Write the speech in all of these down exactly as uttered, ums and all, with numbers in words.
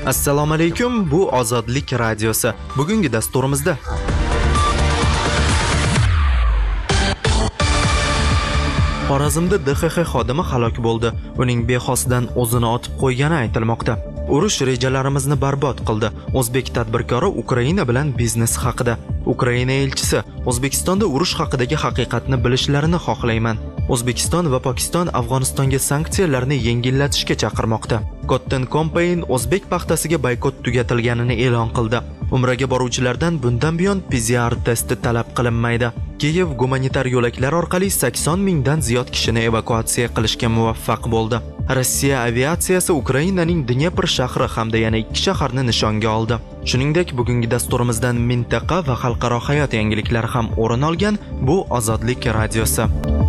Assalomu alaykum, bu Ozodlik radiosi. Bugungi dasturimizda Xorazmda D X X xodimi halok bo'ldi. Uning bexosdan o'zini otib qo'ygani aytilmoqda. Urush rejalarimizni barbod qildi. O'zbek tadbirkori Ukraina bilan biznes haqida. Ukraina elchisi: O'zbekistonda urush haqidagi haqiqatni bilishlarini xohlayman. O'zbekiston va Pokiston Afg'onistonga sanksiyalarni yengillatishga chaqirmoqda. Cotton Campaign o'zbek paxtasiga boykot tugatilganini e'lon qildi. Umraga boruvchilardan bundan buyon P C R testi talab qilinmaydi. Kiyev gumanitar yo'laklar orqali sakson mingdan ziyod kishini evakuatsiya qilishga muvaffaq bo'ldi. Rossiya aviatsiyasi Ukrainaning Dnepr shahri hamda yana ikki shaharni nishonga oldi. Shuningdek, bugungi dasturimizdan mintaqa va xalqaro hayot yangiliklari ham o'rin olgan. Bu Ozodlik radiosi.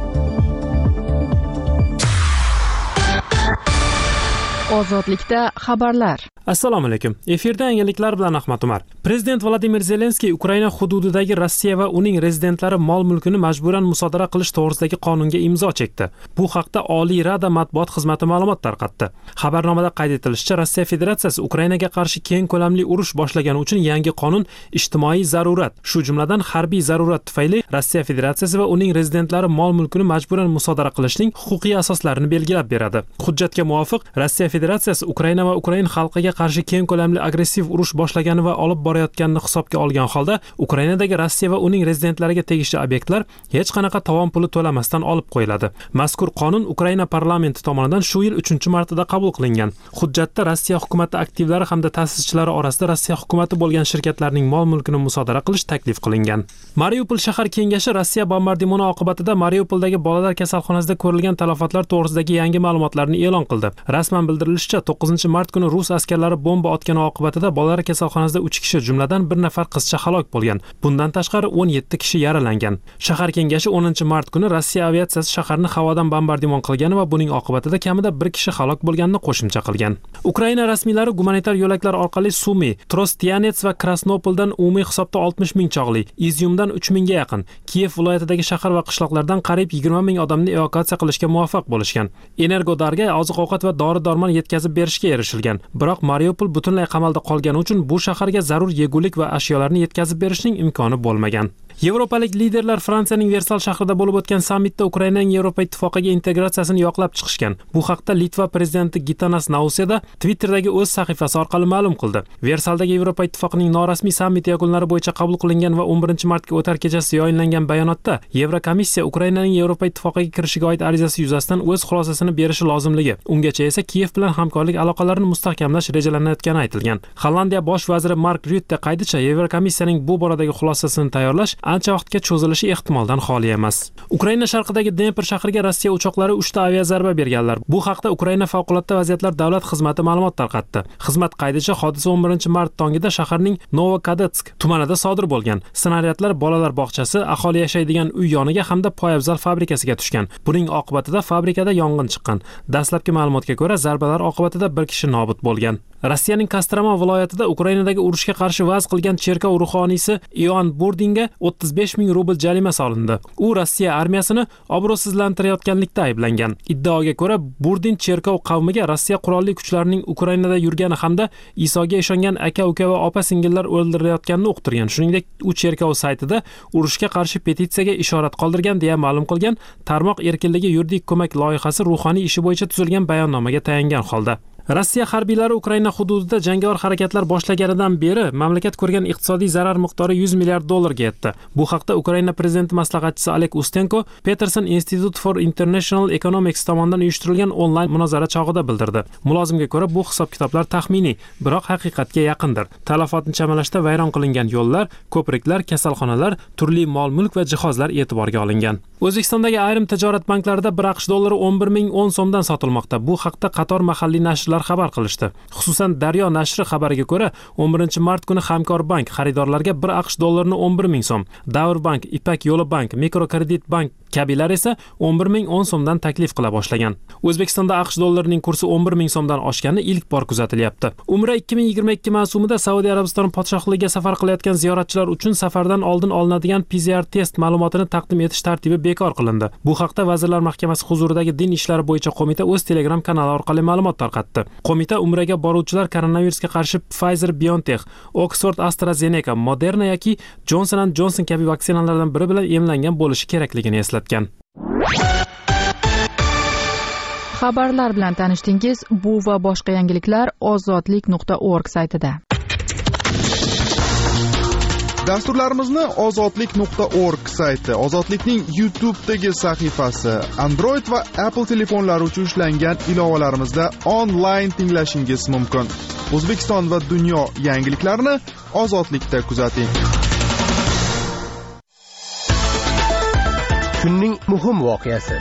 Ozodlikda xabarlar. Assalomu alaykum. Efirda yangiliklar bilan Ahmad Umar. Prezident Vladimir Zelenskiy Ukraina hududidagi Rossiya va uning rezidentlari mol-mulkini majburan musodara qilish to'g'risidagi qonunga imzo chekdi. Bu haqda Oliy Rada matbuot xizmati ma'lumot tarqatdi. Xabarnomada qayd etilishicha, Rossiya Federatsiyasi Ukrainaga qarshi keng ko'lamli urush boshlagani uchun yangi qonun ijtimoiy zarurat, shu jumladan harbiy zarurat tufayli Rossiya Federatsiyasi va uning rezidentlari mol-mulkini majburan musodara qilishning huquqiy asoslarini belgilab beradi. Hujjatga muvofiq, Rossiya Federatsiyasi Ukraina va Ukrain xalqiga qarshi keng ko'lamli agressiv urush boshlagani va olib borayotganini hisobga olgan holda Ukrainadagi Rossiya va uning rezidentlariga tegishli obyektlar hech qanaqa tovon puli to'lamasdan olib qo'yiladi. Mazkur qonun Ukraina parlamenti tomonidan shu yil uchinchi martida qabul qilingan. Hujjatda Rossiya hukumati aktivlari hamda ta'sischilari orasida Rossiya hukumati bo'lgan shirkatlarning mol-mulkini musodara qilish taklif qilingan. Mariupol shahar kengashi Rossiya bombardimoni oqibatida Mariupoldagi bolalar kasalxonasida ko'rilgan talafotlar to'g'risidagi yangi ma'lumotlarni e'lon qildi. Rasman bildirilishicha, to'qqizinchi mart kuni rus askarlari bomba otgani oqibatida bolalar kasalxonasida uch kishi, jumladan bir nafar qizcha halok bo'lgan. Bundan tashqari o'n yetti kishi yaralangan. Shahar kengashi o'ninchi mart kuni Rossiya aviatsiyasi shaharni havodan bombardimon qilgani va buning oqibatida kamida bir kishi halok bo'lganini qo'shimcha qilgan. Ukraina rasmiylari gumanitar yo'laklar orqali Sumi, Trostyanets va Krasnopoldan umumiy hisobda oltmish ming chog'li, Izyumdan uch mingga yaqin, Kiyev viloyatidagi shahar va qishloqlardan qariyb yigirma ming odamni evakuatsiya qilishga muvaffaq bo'lishgan. Energodarga oziq-ovqat va dori-darmon yetkazib berishga erishilgan. Biroq Mariupol butunlay qamalda qolgani uchun bu shaharga zarur yegulik va ashyolarni yetkazib berishning imkoni bo'lmagan. Yevropalik liderlar Fransiyaning Versal shahrida bo'lib o'tgan sammitda Ukrainaning Yevropa ittifoqiga integratsiyasini yoqlab chiqishgan. Bu haqda Litva prezidenti Gitanas Nauseda Twitter'dagi o'z sahifasi orqali ma'lum qildi. Versaldagi Yevropa ittifoqining norasmiy sammiti yakunlari bo'yicha qabul qilingan va o'n birinchi martga o'tar kechasi yoyinlangan bayonotda Yevrokomissiya Ukrainaning Yevropa ittifoqiga kirishiga oid arizasi yuzasidan o'z xulosasini berishi lozimligi, ungacha esa Kiyev bilan hamkorlik aloqalarini mustahkamlash rejalanayotgani aytilgan. Hollandiya bosh vaziri Mark Rutte qaydicha Yevrokomissiyaning bu boradagi xulosasini tayyorlash ancha vaqtga cho'zilishi ehtimoldan xoli emas. Ukraina sharqidagi Dnepr shahriga Rossiya uchoqlari uchta aviazarba berganlar. Bu haqda Ukraina favqulodda vaziyatlar davlat xizmati ma'lumot tarqatdi. Xizmat qaydicha hodisa o'n birinchi mart tongida shaharning Novokadetsk tumanida sodir bo'lgan. Snaryadlar bolalar bog'chasi, aholi yashaydigan uy yoniga hamda poyabzal fabrikasiga tushgan. Buning oqibatida fabrikada yong'in chiqqan. Dastlabki ma'lumotga ko'ra, zarbalar oqibatida bir kishi nobud bo'lgan. Rossiyaning Kostroma viloyatida Ukrainadagi urushga qarshi vaz qilgan cherkov ruhoniysi Ion Burdinga o'ttiz besh ming rubl jarima solindi. U Rossiya armiyasini obro'sizlantirayotganlikda ayblangan. Iddaoga ko'ra, Burdin cherkov qavmiga Rossiya qurolli kuchlarining Ukrainada yurgani hamda Isoga ishongan aka-uka va opa-singillar o'ldirilayotganini uqtirgan. Shuningdek, u cherkov saytida urushga qarshi petitsiyaga ishorat qoldirgan deya ma'lum qilgan. Tarmoq erkinligi yuridik ko'mak loyihasi ruhoniy ishi bo'yicha tuzilgan bayonnomaga tayangan holda. Rossiya harbiylari Ukraina hududida jangovar harakatlar boshlaganidan beri mamlakat ko'rgan iqtisodiy zarar miqdori yuz milliard dollarga yetdi. Bu haqda Ukraina prezidenti maslahatchisi Oleg Ustenko Peterson Institute for International Economics tomonidan uyushtirilgan onlayn munozara chog'ida bildirdi. Mulozimga ko'ra, bu hisob-kitoblar taxminiy, biroq haqiqatga yaqindir. Talafotni chamalashda vayron qilingan yo'llar, ko'priklar, kasalxonalar, turli mol-mulk va jihozlar e'tiborga olingan. O'zbekistondagi ayrim tijorat banklarida bir aqsh dollari o'n bir ming o'n so'mdan sotilmoqda. Bu haqda qator mahalliy nashrlar xabar qilishdi. Xususan, Daryo nashri xabariga ko'ra, o'n birinchi mart kuni Hamkor bank xaridorlarga bir aqsh dollarini o'n bir ming so'm, Davr bank, Ipak yo'li bank, Mikrokredit bank Kabilar esa o'n bir ming o'n so'mdan taklif qila boshlagan. O'zbekistonda AQSh dollarining kursi o'n bir ming so'mdan oshgani ilk bor kuzatilyapti. Umra ikki ming yigirma ikki mavsumida Saudiya Arabistoni podshohligiga safar qilayotgan ziyoratchilar uchun safardan oldin olinadigan P C R test ma'lumotini taqdim etish tartibi bekor qilindi. Bu haqda Vazirlar Mahkamasi huzuridagi din ishlari bo'yicha qo'mita o'z Telegram kanali orqali ma'lumot tarqatdi. Qo'mita Umraga boruvchilar koronavirusga qarshi Pfizer-BioNTech, Oxford-AstraZeneca, Moderna yoki Johnson and Johnson kabi vaksinalardan biri bilan emlangan bo'lishi kerakligini eslatgan. Xabarlar bilan tanishdingiz. Bu va boshqa yangiliklar ozodlik nuqta org saytida. Dasturlarimizni ozodlik nuqta org sayti, Ozodlikning YouTube'dagi sahifasi, Android va Apple telefonlari uchun ishlangan ilovalarimizda onlayn tinglashingiz mumkin. O'zbekiston va dunyo yangiliklarini Ozodlikda kuzating. Kunning muhim voqeasi.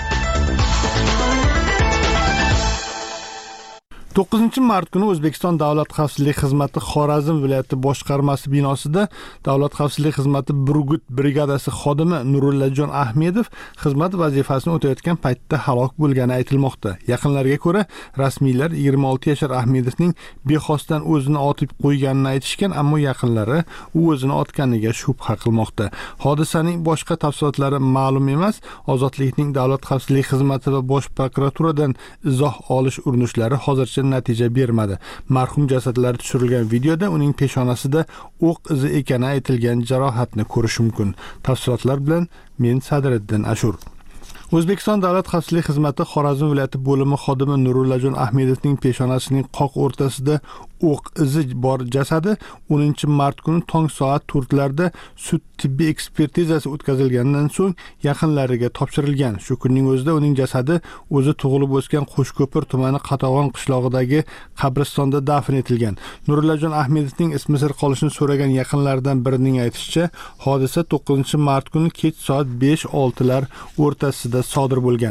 to'qqizinchi mart kuni O'zbekiston Davlat xavfsizlik xizmati Xorazm viloyati boshqarmasi binosida Davlat xavfsizlik xizmati Burgut brigadasi xodimi Nurullajon Ahmedov xizmat vazifasini o'tayotgan paytda halok bo'lgani aytilmoqda. Yaqinlarga ko'ra, rasmiylar yigirma olti yashar Ahmedovning bexosdan o'zini otib qo'yganini aytishgan, ammo yaqinlari u o'zini otganiga shubha qilmoqda. Hodisaning boshqa tafsilotlari ma'lum emas. Ozodlikning Davlat xavfsizlik xizmati va Bosh prokuraturadan izoh olish urinishlari hozircha natija bermadi. Marhum jasadlari tushirilgan videoda uning peshonasida o'q izi ekani aytilgan jarohatni ko'rish mumkin. Tafsilotlar bilan men Sadriddin Ashur. O'zbekiston Davlat xavfsizlik xizmati Xorazm viloyati bo'limi xodimi Nurullajon Ahmedovning peshonasining qoq o'rtasida o'q izi bor jasadi o'ninchi mart kuni tong soat to'rtlarda sud tibbiy ekspertizasi o'tkazilgandan so'ng yaqinlariga topshirilgan. Shu kunning o'zida uning jasadi o'zi tug'ilib o'sgan Qo'shko'pir tumani Qatag'on qishlog'idagi qabristonda dafn etilgan. Nurullajon Ahmedovning ismi sir qolishini so'ragan yaqinlaridan birining aytishicha, hodisa to'qqizinchi mart kuni kech soat besh oltilar o'rtasida sodir bo'lgan.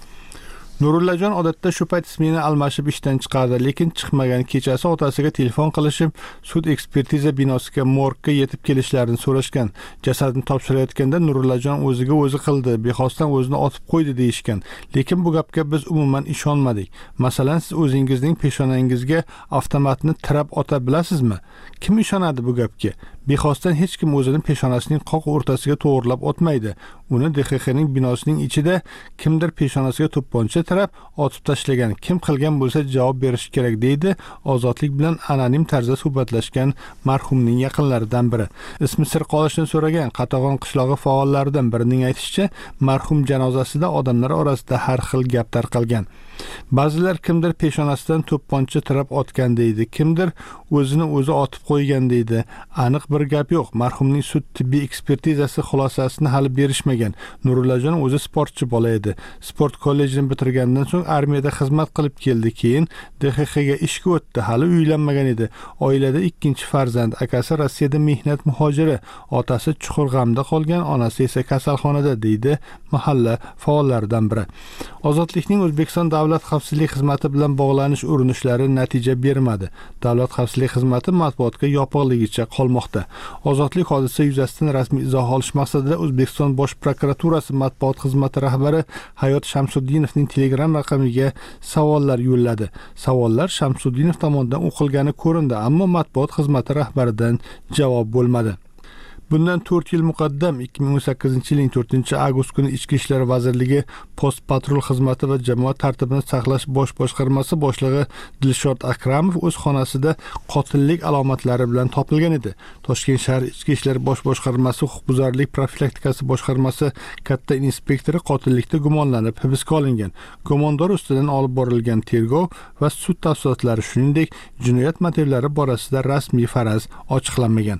Nurullajon odatda shu payt smena almashib ishdan chiqardi, lekin chiqmagan. Kechasi otasiga telefon qilishib, sud ekspertiza binosiga morgga yetib kelishlarini so'rashgan. Jasadni topshirayotganda Nurullajon o'ziga o'zi qildi, bexosdan o'zini otib qo'ydi deyishgan. Lekin bu gapga biz umuman ishonmadik. Masalan, siz o'zingizning peshonangizga avtomatni tirab ota bilasizmi? Kim ishonadi bu gapga? Bexosdan hech kim o'zining peshonasining qoq o'rtasiga to'g'rilab otmaydi. Uni D X Xning binosining ichida kimdir peshonasiga to'pponcha tirab otib tashlagan. Kim qilgan bo'lsa javob berish kerak, deydi Ozodlik bilan anonim tarzda suhbatlashgan marhumning yaqinlaridan biri. Ismi sir qolishini so'ragan Qatag'on qishlog'i faollaridan birining aytishicha, marhum janozasida odamlar orasida har xil gap tarqalgan. Ba'zilar kimdir peshonasidan to'pponcha tirab otgan deydi, kimdir o'zini o'zi otib qo'ygan deydi. Aniq bir gap yo'q. Marhumning sud tibbiy ekspertizasi xulosasini hali berishmagan. Nurullajon o'zi sportchi bola edi. Sport kollejini bitirgandan so'ng armiyada xizmat qilib keldi, keyin D X Xga ishga o'tdi. Hali uylanmagan edi. Oilada ikkinchi farzand, akasi Rossiyada mehnat muhojiri, otasi chuqur g'amda qolgan, onasi esa kasalxonada, deydi mahalla faollaridan biri. Ozodlikning O'zbekiston Davlat xavfsizlik xizmati bilan bog'lanish urinishlari natija bermadi. Davlat xavfsizlik xizmati matbuotga yopiqligicha qolmoqda. Ozodlik hodisa yuzasidan rasmiy izoh olish maqsadida O'zbekiston Bosh prokuraturasi matbuot xizmati rahbari Hayot Shamsuddinovning Telegram raqamiga savollar yo'lladi. Savollar Shamsuddinov tomonidan o'qilgani ko'rindi, ammo matbuot xizmati rahbaridan javob bo'lmadi. Bundan to'rt yil muqaddam ikki ming o'n sakkizinchi yilning to'rtinchi avgust kuni Ichki ishlar vazirligi Post patrul xizmati va jamoat tartibini saqlash bosh boshqarmasi boshlig'i Dilshod Akramov o'z xonasida qotillik alomatlari bilan topilgan edi. Toshkent shahar Ichki ishlar bosh boshqarmasi huquqbuzarlik profilaktikasi boshqarmasi katta inspektori qotillikda gumonlanib hibsga olingan. Gumondor ustidan olib borilgan tergov va sud tafsilotlari, shuningdek jinoyat motivlari borasida rasmiy faraz ochiqlanmagan.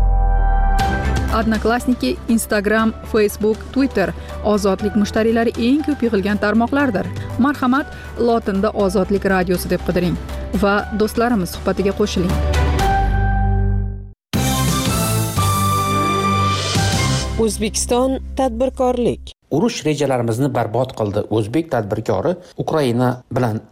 Odnoklassniki, Instagram, Facebook, Twitter ozodlik mushtariylari eng ko'p yig'ilgan tarmoqlardir. Marhamat, lotinda Ozodlik radiosi deb qidiring va do'stlarimiz suhbatiga qo'shiling. O'zbekiston tadbirkorlik urush rejalarimizni barbod qildi. O'zbek tadbirkori Ukraina bilan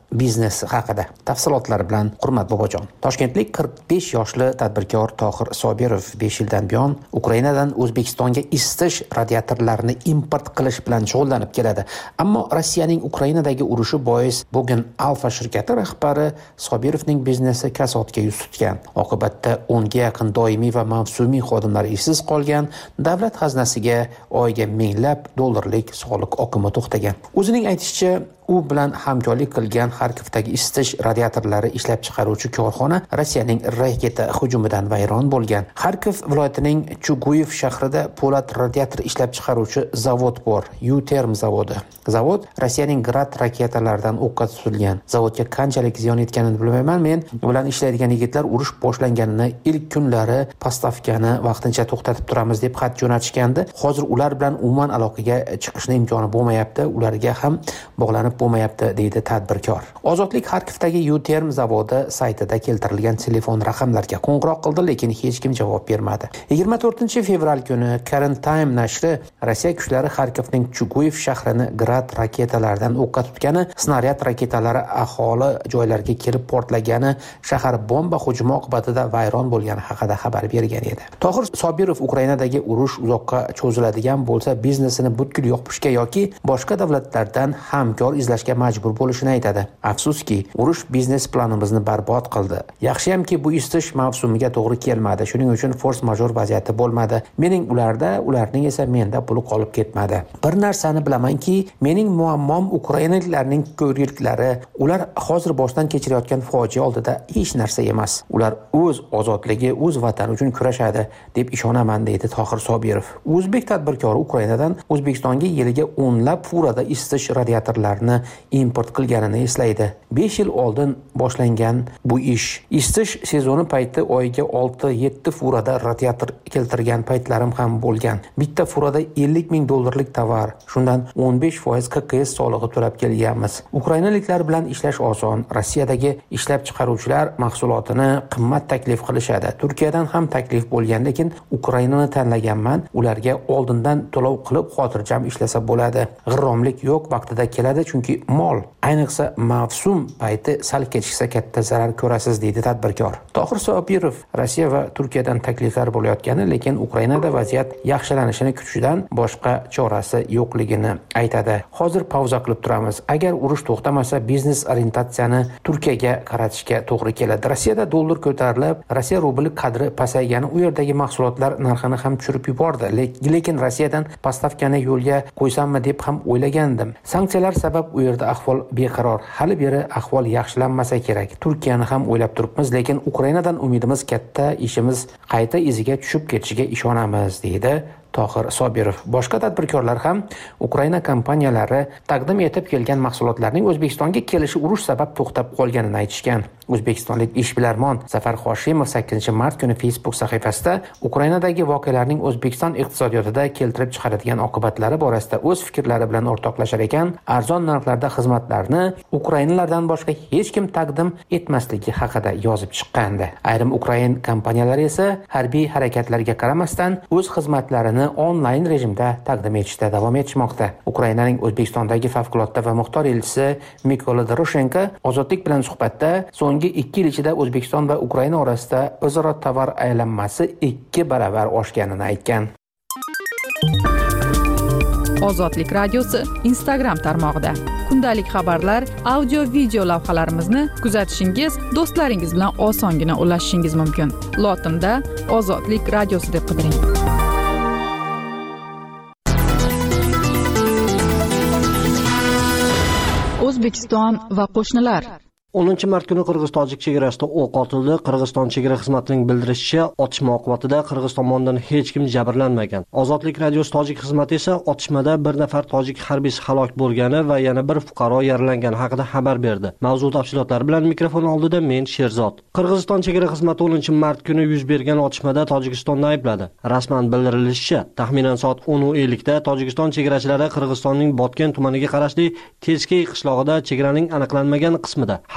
biznesi haqida tafsilotlar bilan Hurmat Bobojon. Toshkentlik qirq besh yoshli tadbirkor Tohir Sobirov besh yildan buyon Ukrainadan O'zbekistonga isitish radiatorlarini import qilish bilan shug'ullanib keladi. Ammo Rossiyaning Ukrainadagi urushi bois bugun Alfa shirkati rahbari Sobirovning biznesi kasodga yuz tutgan. Oqibatda o'nga yaqin doimiy va mavsumiy xodimlar ishsiz qolgan, davlat xaznasiga oyiga minglab dollarlik soliq oqimi to'xtagan. O'zining aytishicha, u bilan hamkorlik qilgan Xarkovdagi isitish radiatorlari ishlab chiqaruvchi korxona Rossiyaning raketa hujumidan vayron bo'lgan. Xarkov viloyatining Chuguyev shahrida po'lat radiator ishlab chiqaruvchi zavod bor, U-Term zavodi. Zavod Rossiyaning Grad raketalaridan o'qqa tutilgan. Zavodga qanchalik ziyon yetganini bilmayman. Men bilan ishlaydigan yigitlar urush boshlanganini ilk kunlari postavkani vaqtincha to'xtatib turamiz deb xat jo'natishgandi. Hozir ular bilan umuman aloqaga chiqishning imkoni bo'lmayapti, ularga ham bog'lanib bo'lmayapti, deydi tadbirkor. Ozodlik Xarkovdagi U-Term zavodi saytida keltirilgan telefon raqamlarga qo'ng'iroq qildi, lekin hech kim javob bermadi. yigirma to'rtinchi fevral kuni Current Time nashri Rossiya kuchlari Xarkovning Chuguyev shahrini Grad raketalaridan o'qqa tutgani, snaryad raketalari aholi joylarga kelib portlagani, shahar bomba hujumi oqibatida vayron bo'lgani haqida xabar bergan edi. Tohir Sobirov Ukrainadagi urush uzoqqa cho'ziladigan bo'lsa, biznesini butkul yopishga yoki boshqa davlatlardan hamkor izlashga majbur bo'lishini aytadi. Afsuski, urush biznes planimizni barbod qildi. Yaxshiyamki bu isitish mavsumiga to'g'ri kelmadi. Shuning uchun force major vaziyati bo'lmadi. Mening ularda, ularning esa menda puli qolib ketmadi. Bir narsani bilamanki, mening muammom ukrainaliklarning ko'rliklari. Ular hozir boshdan kechirayotgan fojia oldida hech narsa emas. Ular o'z ozodligi, o'z vatani uchun kurashadi deb ishonaman, deydi Tohir Sobirov. O'zbek tadbirkori Ukrainadan O'zbekistonga yiliga o'nlab furada isitish radiatorlarini import qilganini eslaydi. besh yil oldin boshlangan bu ish. Isitish sezoni payti oyiga olti yetti furada radiator keltirgan paytlarim ham bo'lgan. Bitta furada ellik ming dollarlik tovar, shundan o'n besh foiz K K S solig'i to'lab kelganmiz. Ukrainaliklar bilan ishlash oson. Rossiyadagi ishlab chiqaruvchilar mahsulotini qimmat taklif qilishadi. Turkiyadan ham taklif bo'lgan, lekin Ukrainani tanlaganman. Ularga oldindan to'lov qilib xotirjam ishlasa bo'ladi. G'irromlik yo'q, vaqtida keladi, chunki mol, ayniqsa mavsum payti sal kechiksa katta zarar ko'rasiz, deydi tadbirkor. Tohir Sobirov Rossiya va Turkiyadan takliflar bo'layotgani, lekin Ukrainada vaziyat yaxshilanishini kutishidan boshqa chorasi yo'qligini aytadi. Hozir pauza qilib turamiz. Agar urush to'xtamasa, biznes orientatsiyani Turkiyaga qaratishga to'g'ri keladi. Rossiyada dollar ko'tarilib, Rossiya rubli qadri pasaygani u yerdagi mahsulotlar narxini ham tushirib yubordi. Lekin Rossiyadan postavkani yo'lga qo'ysammi deb ham o'ylagandim. Sanksiyalar sabab u yerda ahvol beqaror. Hali beri ahvol yaxshilanmasa kerak. Turkiyani ham o'ylab turibmiz, lekin Ukrainadan umidimiz katta, ishimiz qayta iziga tushib ketishiga ishonamiz, deydi Tohir Sobirov. Boshqa tadbirkorlar ham Ukraina kompaniyalari taqdim etib kelgan mahsulotlarning O'zbekistonga kelishi urush sabab to'xtab qolganini aytishgan. O'zbekistonlik ishbilarmon Zafar Hoshimov sakkizinchi mart kuni Facebook sahifasida Ukrainadagi voqealarning O'zbekiston iqtisodiyotida keltirib chiqaradigan oqibatlari borasida o'z fikrlari bilan o'rtoqlashar ekan, arzon narxlarda xizmatlarni Ukrainalardan boshqa hech kim taqdim etmasligi haqida yozib chiqqandi. Ayrim Ukrain kompaniyalari esa harbiy harakatlarga qaramasdan o'z xizmatlarini onlayn rejimda taqdim etishda davom etishmoqda. Ukrainaning O'zbekistondagi favqulodda va muxtor elchisi Mykola Doroshenko ozodlik bilan suhbatda so'nggi ikki yil ichida O'zbekiston va Ukraina orasida o'zaro tovar aylanmasi ikki baravar oshganini aytgan. Ozodlik radiosi Instagram tarmog'ida kundalik xabarlar, audio video lavhalarimizni kuzatishingiz, do'stlaringiz bilan osongina ulashishingiz mumkin. Lotinda Ozodlik radiosi deb qidiring. O'zbekiston va qo'shnilar. o'ninchi mart kuni Qirg'iz-Tojik chegarasida o'q otildi. Qirg'iziston chegara xizmatining bildirishicha, otishma oqibatida Qirg'iz tomonidan hech kim jabrlanmagan. Ozodlik radiosi Tojik xizmati esa otishmada bir nafar tojik harbiysi halok bo'lgani va yana bir fuqaro yaralangani haqida xabar berdi. Mavzu tafsilotlari bilan mikrofon oldida men Sherzod. Qirg'iziston chegara xizmati o'ninchi mart kuni yuz bergan otishmada Tojikistonni aybladi. Rasman bildirilishicha, taxminan soat o'n ellik da Tojikiston chegarachilari Qirg'izistonning Botken tumaniga qarashli Teskey qishlog'ida chegaraning aniqlanmagan qismida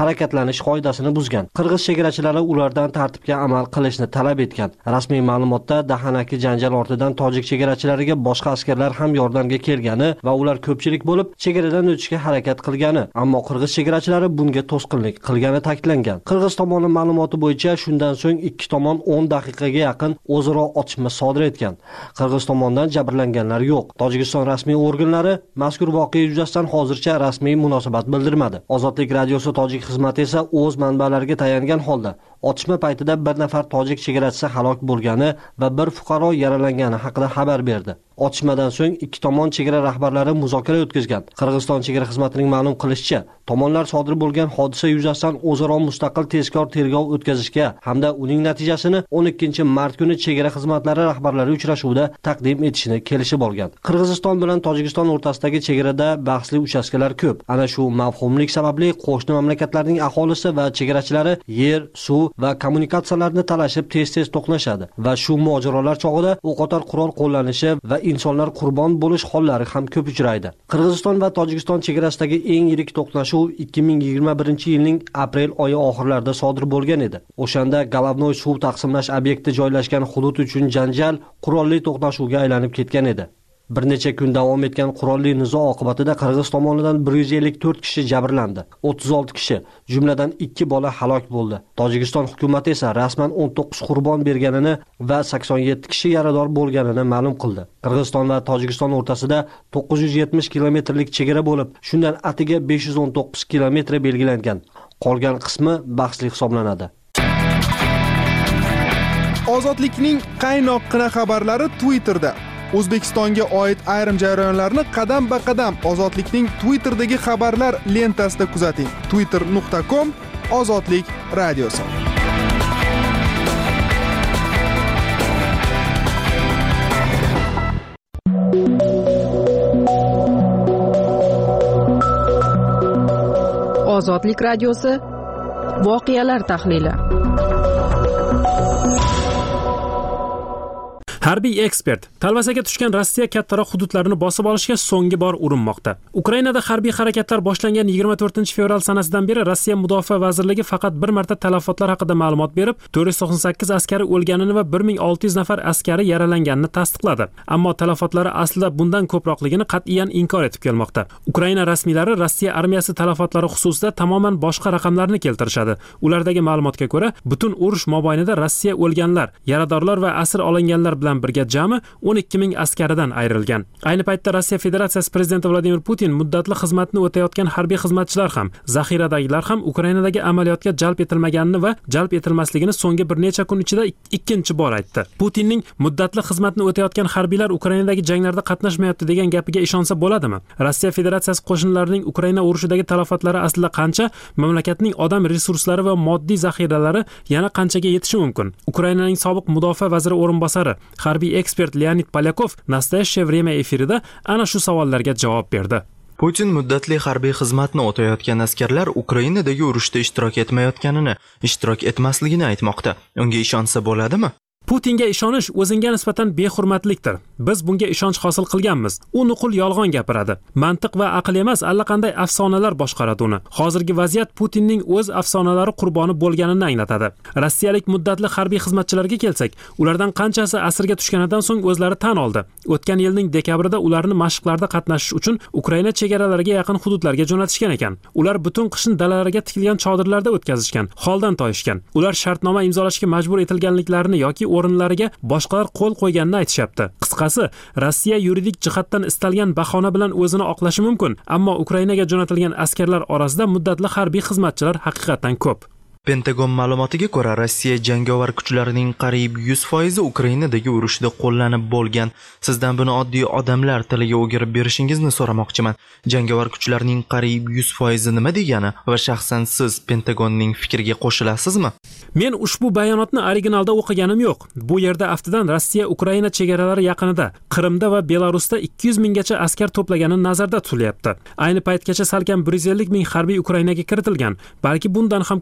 harakatlanish qoidasini buzgan. Qirg'iz chegarachilari ulardan tartibga amal qilishni talab etgan. Rasmiy ma'lumotda dahanaki janjal ortidan tojik chegarachilariga boshqa askarlar ham yordamga kelgani va ular ko'pchilik bo'lib chegaradan o'tishga harakat qilgani, ammo qirg'iz chegarachilari bunga to'sqinlik qilgani ta'kidlangan. Qirg'iz tomoni ma'lumoti bo'yicha shundan so'ng ikki tomon o'n daqiqaga yaqin o'zaro otishma sodir etgan. Qirg'iz tomonidan jabrlanganlar yo'q. Tojikiston rasmiy organlari mazkur voqea yuzasidan hozircha rasmiy munosabat bildirmadi. Ozodlik radiosi tojik xizmati esa o'z manbalariga tayangan holda otishma paytida bir nafar tojik chegarachisi halok bo'lgani va bir fuqaro yaralangani haqida xabar berdi. Otishmadan so'ng ikki tomon chegara rahbarlari muzokara o'tkazgan. Qirg'iziston chegara xizmatining ma'lum qilishicha, tomonlar sodir bo'lgan hodisa yuzasidan o'zaro mustaqil tezkor tergov o'tkazishga hamda uning natijasini o'n ikkinchi mart kuni chegara xizmatlari rahbarlari uchrashuvida taqdim etishni kelishib olgan. Qirg'iziston bilan Tojikiston o'rtasidagi chegarada bahsli uchastkalar ko'p. Ana shu mavhumlik sababli qo'shni mamlakatlarning aholisi va chegarachilari yer, suv va kommunikatsiyalarni talashib tez-tez to'qnashadi va shu mojarolar chog'ida o'qotar qurol qo'llanishi va insonlar qurbon bo'lish hollari ham ko'p uchraydi. Qirg'iziston va Tojikiston chegarasidagi eng yirik to'qnashuv ikki ming yigirma birinchi yilning aprel oyi oxirlarida sodir bo'lgan edi. O'shanda Golovnoy suv taqsimlash obyekti joylashgan hudud uchun janjal qurolli to'qnashuvga aylanib ketgan edi. Bir necha kun davom etgan qurolli nizo oqibatida Qirg'iz tomonidan bir yuz ellik to'rt kishi jabrlandi. o'ttiz olti kishi, jumladan ikki bola halok bo'ldi. Tojikiston hukumati esa rasman o'n to'qqiz qurbon berganini va sakson yetti kishi yarador bo'lganini ma'lum qildi. Qirg'iziston va Tojikiston o'rtasida to'qqiz yuz yetmish kilometrlik chegara bo'lib, shundan atiga besh yuz o'n to'qqiz kilometr belgilangan. Qolgan qismi bahsli hisoblanadi. Ozodlikning qaynoqqina xabarlari Twitterda. O'zbekistonga oid ayrim jarayonlarni qadam-ba-qadam Ozodlikning Twitter'dagi xabarlar lentasida kuzating. twitter nuqta com Ozodlik radiosi. Ozodlik radiosi voqealar tahlili. Harbiy ekspert talvasaga tushgan Rossiya kattaroq hududlarini bosib olishga so'nggi bor urinmoqda. Ukrainada harbiy harakatlar boshlangan yigirma to'rtinchi fevral sanasidan beri Rossiya Mudofaa vazirligi faqat bir marta talafotlar haqida ma'lumot berib, to'rt yuz to'qson sakkiz askari o'lganini va bir ming olti yuz nafar askari yaralanganini tasdiqladi. Ammo talafotlari aslida bundan ko'proqligini qat'iyan inkor etib kelmoqda. Ukraina rasmiylari Rossiya armiyasi talafotlari xususida tamoman boshqa raqamlarni keltirishadi. Ulardagi ma'lumotga ko'ra, butun urush mobaynida Rossiya o'lganlar, yaradorlar va asir olinganlar bilan birga jami o'n ikki ming askaridan ayrilgan. Ayni paytda Rossiya Federatsiyasi prezidenti Vladimir Putin muddatli xizmatni o'tayotgan harbiy xizmatchilar ham, zaxiradagilar ham Ukrainadagi amaliyotga jalb etilmaganini va jalb etilmasligini so'nggi bir necha kun ichida ikkinchi bor aytdi. Putinning muddatli xizmatni o'tayotgan harbiylar Ukrainadagi janglarda qatnashmayapti degan gapiga ishonsa bo'ladimi? Rossiya Federatsiyasi qo'shinlarining Ukraina urushidagi talafotlari aslida qancha? Mamlakatning odam resurslari va moddiy zaxiralari yana qanchaga yetishi mumkin? Ukrainaning sobiq mudofaa vaziri o'rinbosari harbiy ekspert Leonid Polyakov Nastoyashye время efirida ana shu savollarga javob berdi. Putin muddatli harbiy xizmatni o'tayotgan askarlar Ukrainadagi urushda ishtirok etmayotganini, ishtirok etmasligini aytmoqda. Unga ishonsa bo'ladimi? Putinga ishonish o'zingga nisbatan behurmatlikdir. Biz bunga ishonch hosil qilganmiz. U nuqul yolg'on gapiradi. Mantiq va aql emas, allaqanday afsonalar boshqaradi uni. Hozirgi vaziyat Putinning o'z afsonalari qurboni bo'lganini anglatadi. Rossiyalik muddatli harbiy xizmatchilarga kelsak, ulardan qanchasi asirga tushganidan so'ng o'zlari tan oldi. O'tgan yilning dekabrida ularni mashqlarda qatnashish uchun Ukraina chegaralariga yaqin hududlarga jo'natishgan ekan. Ular butun qishni dalalarga tikilgan chodirlarda o'tkazishgan, holdan toyishgan. Ular shartnoma imzolashga majbur etilganliklarini yoki o'rinlariga boshqalar qo'l qo'yganini aytishyapti. Qisqasi, Rossiya yuridik jihatdan istalgan bahona bilan o'zini oqlashi mumkin, ammo Ukrainaga jo'natilgan askarlar orasida muddatli harbiy xizmatchilar haqiqatan ko'p. Pentagon ma'lumotiga ko'ra, Rossiya jangovar kuchlarining qariyb yuz foizi Ukrainadagi urushda qo'llanib bo'lgan. Sizdan buni oddiy odamlar tiliga o'girib berishingizni so'ramoqchiman. Jangovar kuchlarning qariyb yuz foizi nima degani va shaxsan siz Pentagonning fikriga qo'shilasizmi? Men ushbu bayonotni originalda o'qiganim yo'q. Bu yerda aftidan Rossiya Ukraina chegaralari yaqinida, Qrimda va Belarusda ikki yuz minggacha askar to'plagani nazarda tutilyapti. Ayni paytgacha salkam bir yuz ellik ming harbiy Ukrainaga kiritilgan, balki bundan ham ko'proqdir.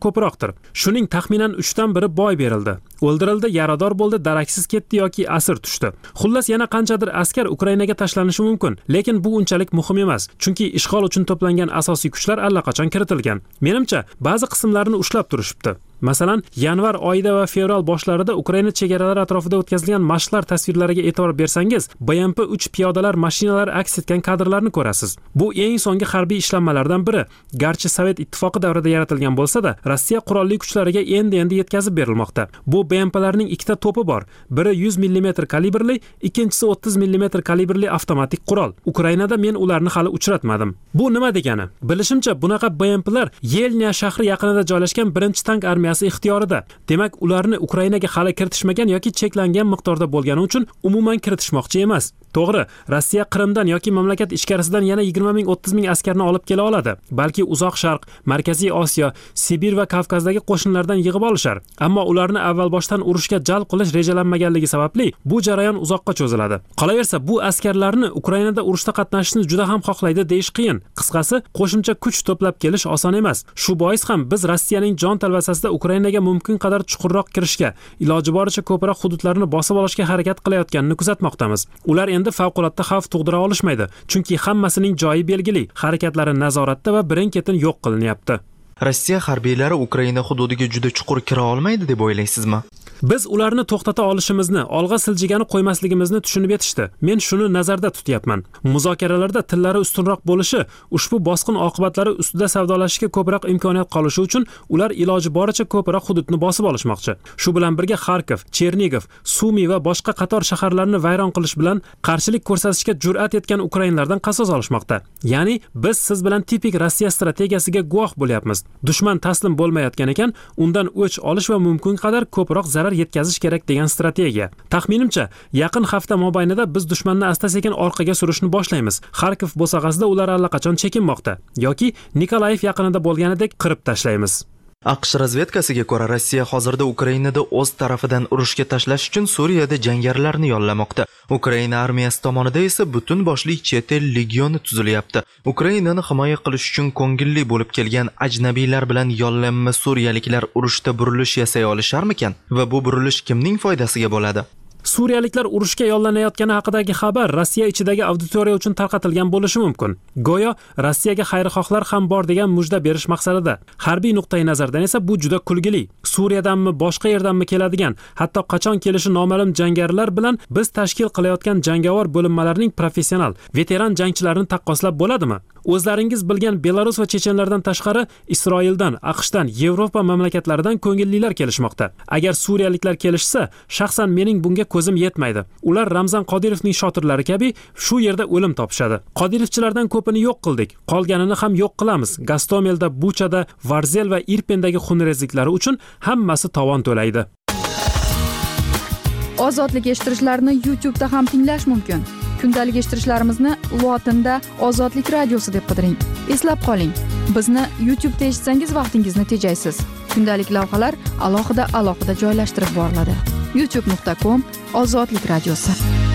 Shuning taxminan uchdan biri boy berildi. O'ldirildi, yarador bo'ldi, daraksiz ketdi yoki asir tushdi. Xullas yana qanchadir askar Ukrainaga tashlanishi mumkin, lekin bu unchalik muhim emas, chunki ishg'ol uchun to'plangan asosiy kuchlar allaqachon kiritilgan. Menimcha, ba'zi qismlarini ushlab turishibdi. Masalan, yanvar oyida va fevral boshlarida Ukraina chegaralari atrofida o'tkazilgan mashqlar tasvirlariga e'tibor bersangiz, B M P uch piyodalar mashinalari aks etgan kadrlarni ko'rasiz. Bu eng so'nggi harbiy ishlanmalardan biri. Garchi Sovet ittifoqi davrida yaratilgan bo'lsa-da, Rossiya qurolli kuchlariga endi-endi yetkazib berilmoqda. Bu B M P'larning ikkita to'pi bor. Biri yuz millimetr kalibrli, ikkinchisi o'ttiz millimetr kalibrli avtomatik qurol. Ukrainada men ularni hali uchratmadim. Bu nima degani? Bilishimcha, bunaqa B M P'lar Yelnya shahri yaqinida joylashgan birinchi tank armiyasi ixtiyorida. Demak, ularni Ukrainaga hali kiritishmagan yoki cheklangan miqdorda bo'lgani uchun umuman kiritishmoqchi emas. To'g'ri, Rossiya Qrimdan yoki mamlakat ichkarisidan yana yigirma ming o'ttiz ming askarni olib kela oladi. Balki Uzoq Sharq, Markaziy Osiyo, Sibir va Kavkazdagi qo'shinlardan yig'ib olishar. Ammo ularni avval boshdan urushga jalb qilish rejalanmaganligi sababli bu jarayon uzoqqa cho'ziladi. Qolaversa, bu askarlarni Ukrainada urushda qatnashishni juda ham xohlaydi deyish qiyin. Qisqasi, qo'shimcha kuch to'plab kelish oson emas. Shu bois ham biz Rossiyaning jon talvasasida Ukrainaga mumkin qadar chuqurroq kirishga, iloji boricha ko'proq hududlarni bosib olishga harakat qilayotganini kuzatmoqdamiz. Ular endi favqulodda xavf tug'dira olishmaydi, chunki hammasining joyi belgili, harakatlari nazoratda va birin-ketin yo'q qilinyapti. Rossiya harbiylari Ukraina hududiga juda chuqur kira olmaydi deb o'ylaysizmi? Biz ularni to'xtata olishimizni, olg'a siljigani qo'ymasligimizni tushunib yetishdi. Men shuni nazarda tutyapman. Muzokaralarda tillari ustunroq bo'lishi, ushbu bosqin oqibatlari ustida savdolashishga ko'proq imkoniyat qolishi uchun ular iloji boricha ko'proq hududni bosib olishmoqchi. Shu bilan birga Kharkiv, Chernigov, Sumi va boshqa qator shaharlarni vayron qilish bilan qarshilik ko'rsatishga jur'at etgan ukrainlardan qasos olishmoqda. Ya'ni biz siz bilan tipik Rossiya strategiyasiga guvoh bo'lyapmiz. Dushman taslim bo'lmayotgan ekan, undan o'ch olish va mumkin qadar ko'proq zarar yetkazish kerak degan strategiya. Taxminimcha, yaqin hafta mobaynida biz dushmanni asta-sekin orqaga surishni boshlaymiz. Kharkiv bo'sag'asida ular allaqachon chekinmoqda yoki Nikolayev yaqinida bo'lganidek qirib tashlaymiz. AQSh razvedkasiga ko'ra, Rossiya hozirda Ukrainada o'z tarafidan urushga tashlash uchun Suriyada jangarilarni yollamoqda. Ukraina armiyasi tomonidan esa butun boshli chet el legioni tuzilyapti. Ukrainani himoya qilish uchun ko'ngilli bo'lib kelgan ajnabiylar bilan yollanma suriyaliklar urushda burilish yasay olisharmikan? Va bu burilish kimning foydasiga bo'ladi? Suriyaliklar urushga yollanayotgani haqidagi xabar Rossiya ichidagi auditoriya uchun tarqatilgan bo'lishi mumkin. Go'yo Rossiyaga xayrixohlar ham bor degan mujda berish maqsadida. Harbiy nuqtai nazardan esa bu juda kulgili. Suriyadanmi, boshqa yerdanmi keladigan, hatto qachon kelishi noma'lum jangarilar bilan biz tashkil qilayotgan jangovar bo'linmalarning professional, veteran jangchilarini taqqoslab bo'ladimi? O'zlaringiz bilgan Belarus va chechenlardan tashqari Isroildan, AQShdan, Yevropa mamlakatlaridan ko'ngillilar kelishmoqda. Agar suriyaliklar kelishsa, shaxsan mening bunga ko'zim yetmaydi. Ular Ramzan Qodirovning shotirlari kabi shu yerda o'lim topishadi. Qodirovchilardan ko'pini yo'q qildik, qolganini ham yo'q qilamiz. Gastomelda, Buchada, Varzel va Irpendagi xunrezliklari uchun hammasi tovon to'laydi. Ozodlik eshittirishlarni YouTube'da ham tinglash mumkin. Kundalik eshittirishlarimizni lotinda Ozodlik radiosi deb qidiring. Eslab qoling, bizni YouTube'da eshitsangiz vaqtingizni tejaysiz. Kundalik lavhalar alohida alohida joylashtirib boriladi. youtube nuqta com Ozodlik radiosi.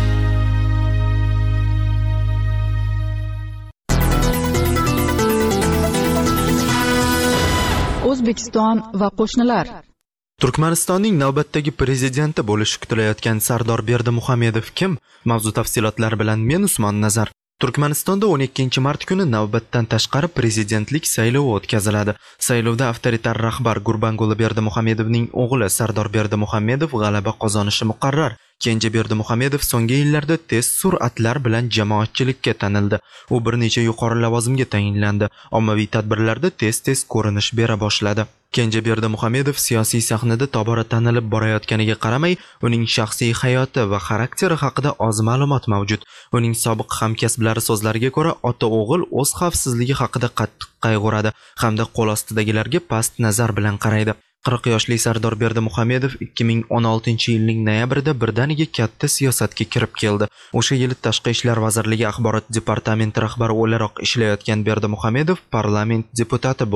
O'zbekiston va qo'shnilar. Turkmanistonning navbatdagi prezidenti bo'lishi kutilayotgan Sardor Berdimuhamedov kim? Mavzu tafsilotlari bilan men Usmon Nazar. Turkmanistonda o'n ikkinchi mart kuni navbatdan tashqari prezidentlik saylovi o'tkaziladi. Saylovda avtoritar rahbar Gurbanguli Berdimuhamedovning o'g'li Sardor Berdimuhamedov g'alaba qozonishi muqarrar. Kenja Berdimuhamedov so'nggi yillarda tez sur'atlar bilan jamoatchilikka tanildi. U bir necha yuqori lavozimga tayinlandi. Ommaviy tadbirlarda tez-tez ko'rinish bera boshladi. Kenja Berdimuhamedov siyosiy sahnada tobora tanilib borayotganiga qaramay, uning shaxsiy hayoti va xarakteri haqida oz ma'lumot mavjud. Uning sobiq hamkasblari so'zlariga ko'ra, ota-o'g'il o'z xavfsizligi haqida qattiq qayg'uradi hamda qo'l ostidagilarga past nazar bilan qaraydi. qirq yoshli Sardor Berdimuhamedov ikki ming o'n oltinchi yilning noyabrida birdaniga katta siyosatga kirib keldi. O'sha yili Tashqi ishlar vazirligi axborot departamenti rahbari o'laroq ishlayotgan Berdimuhamedov parlament deputati bo'ldi.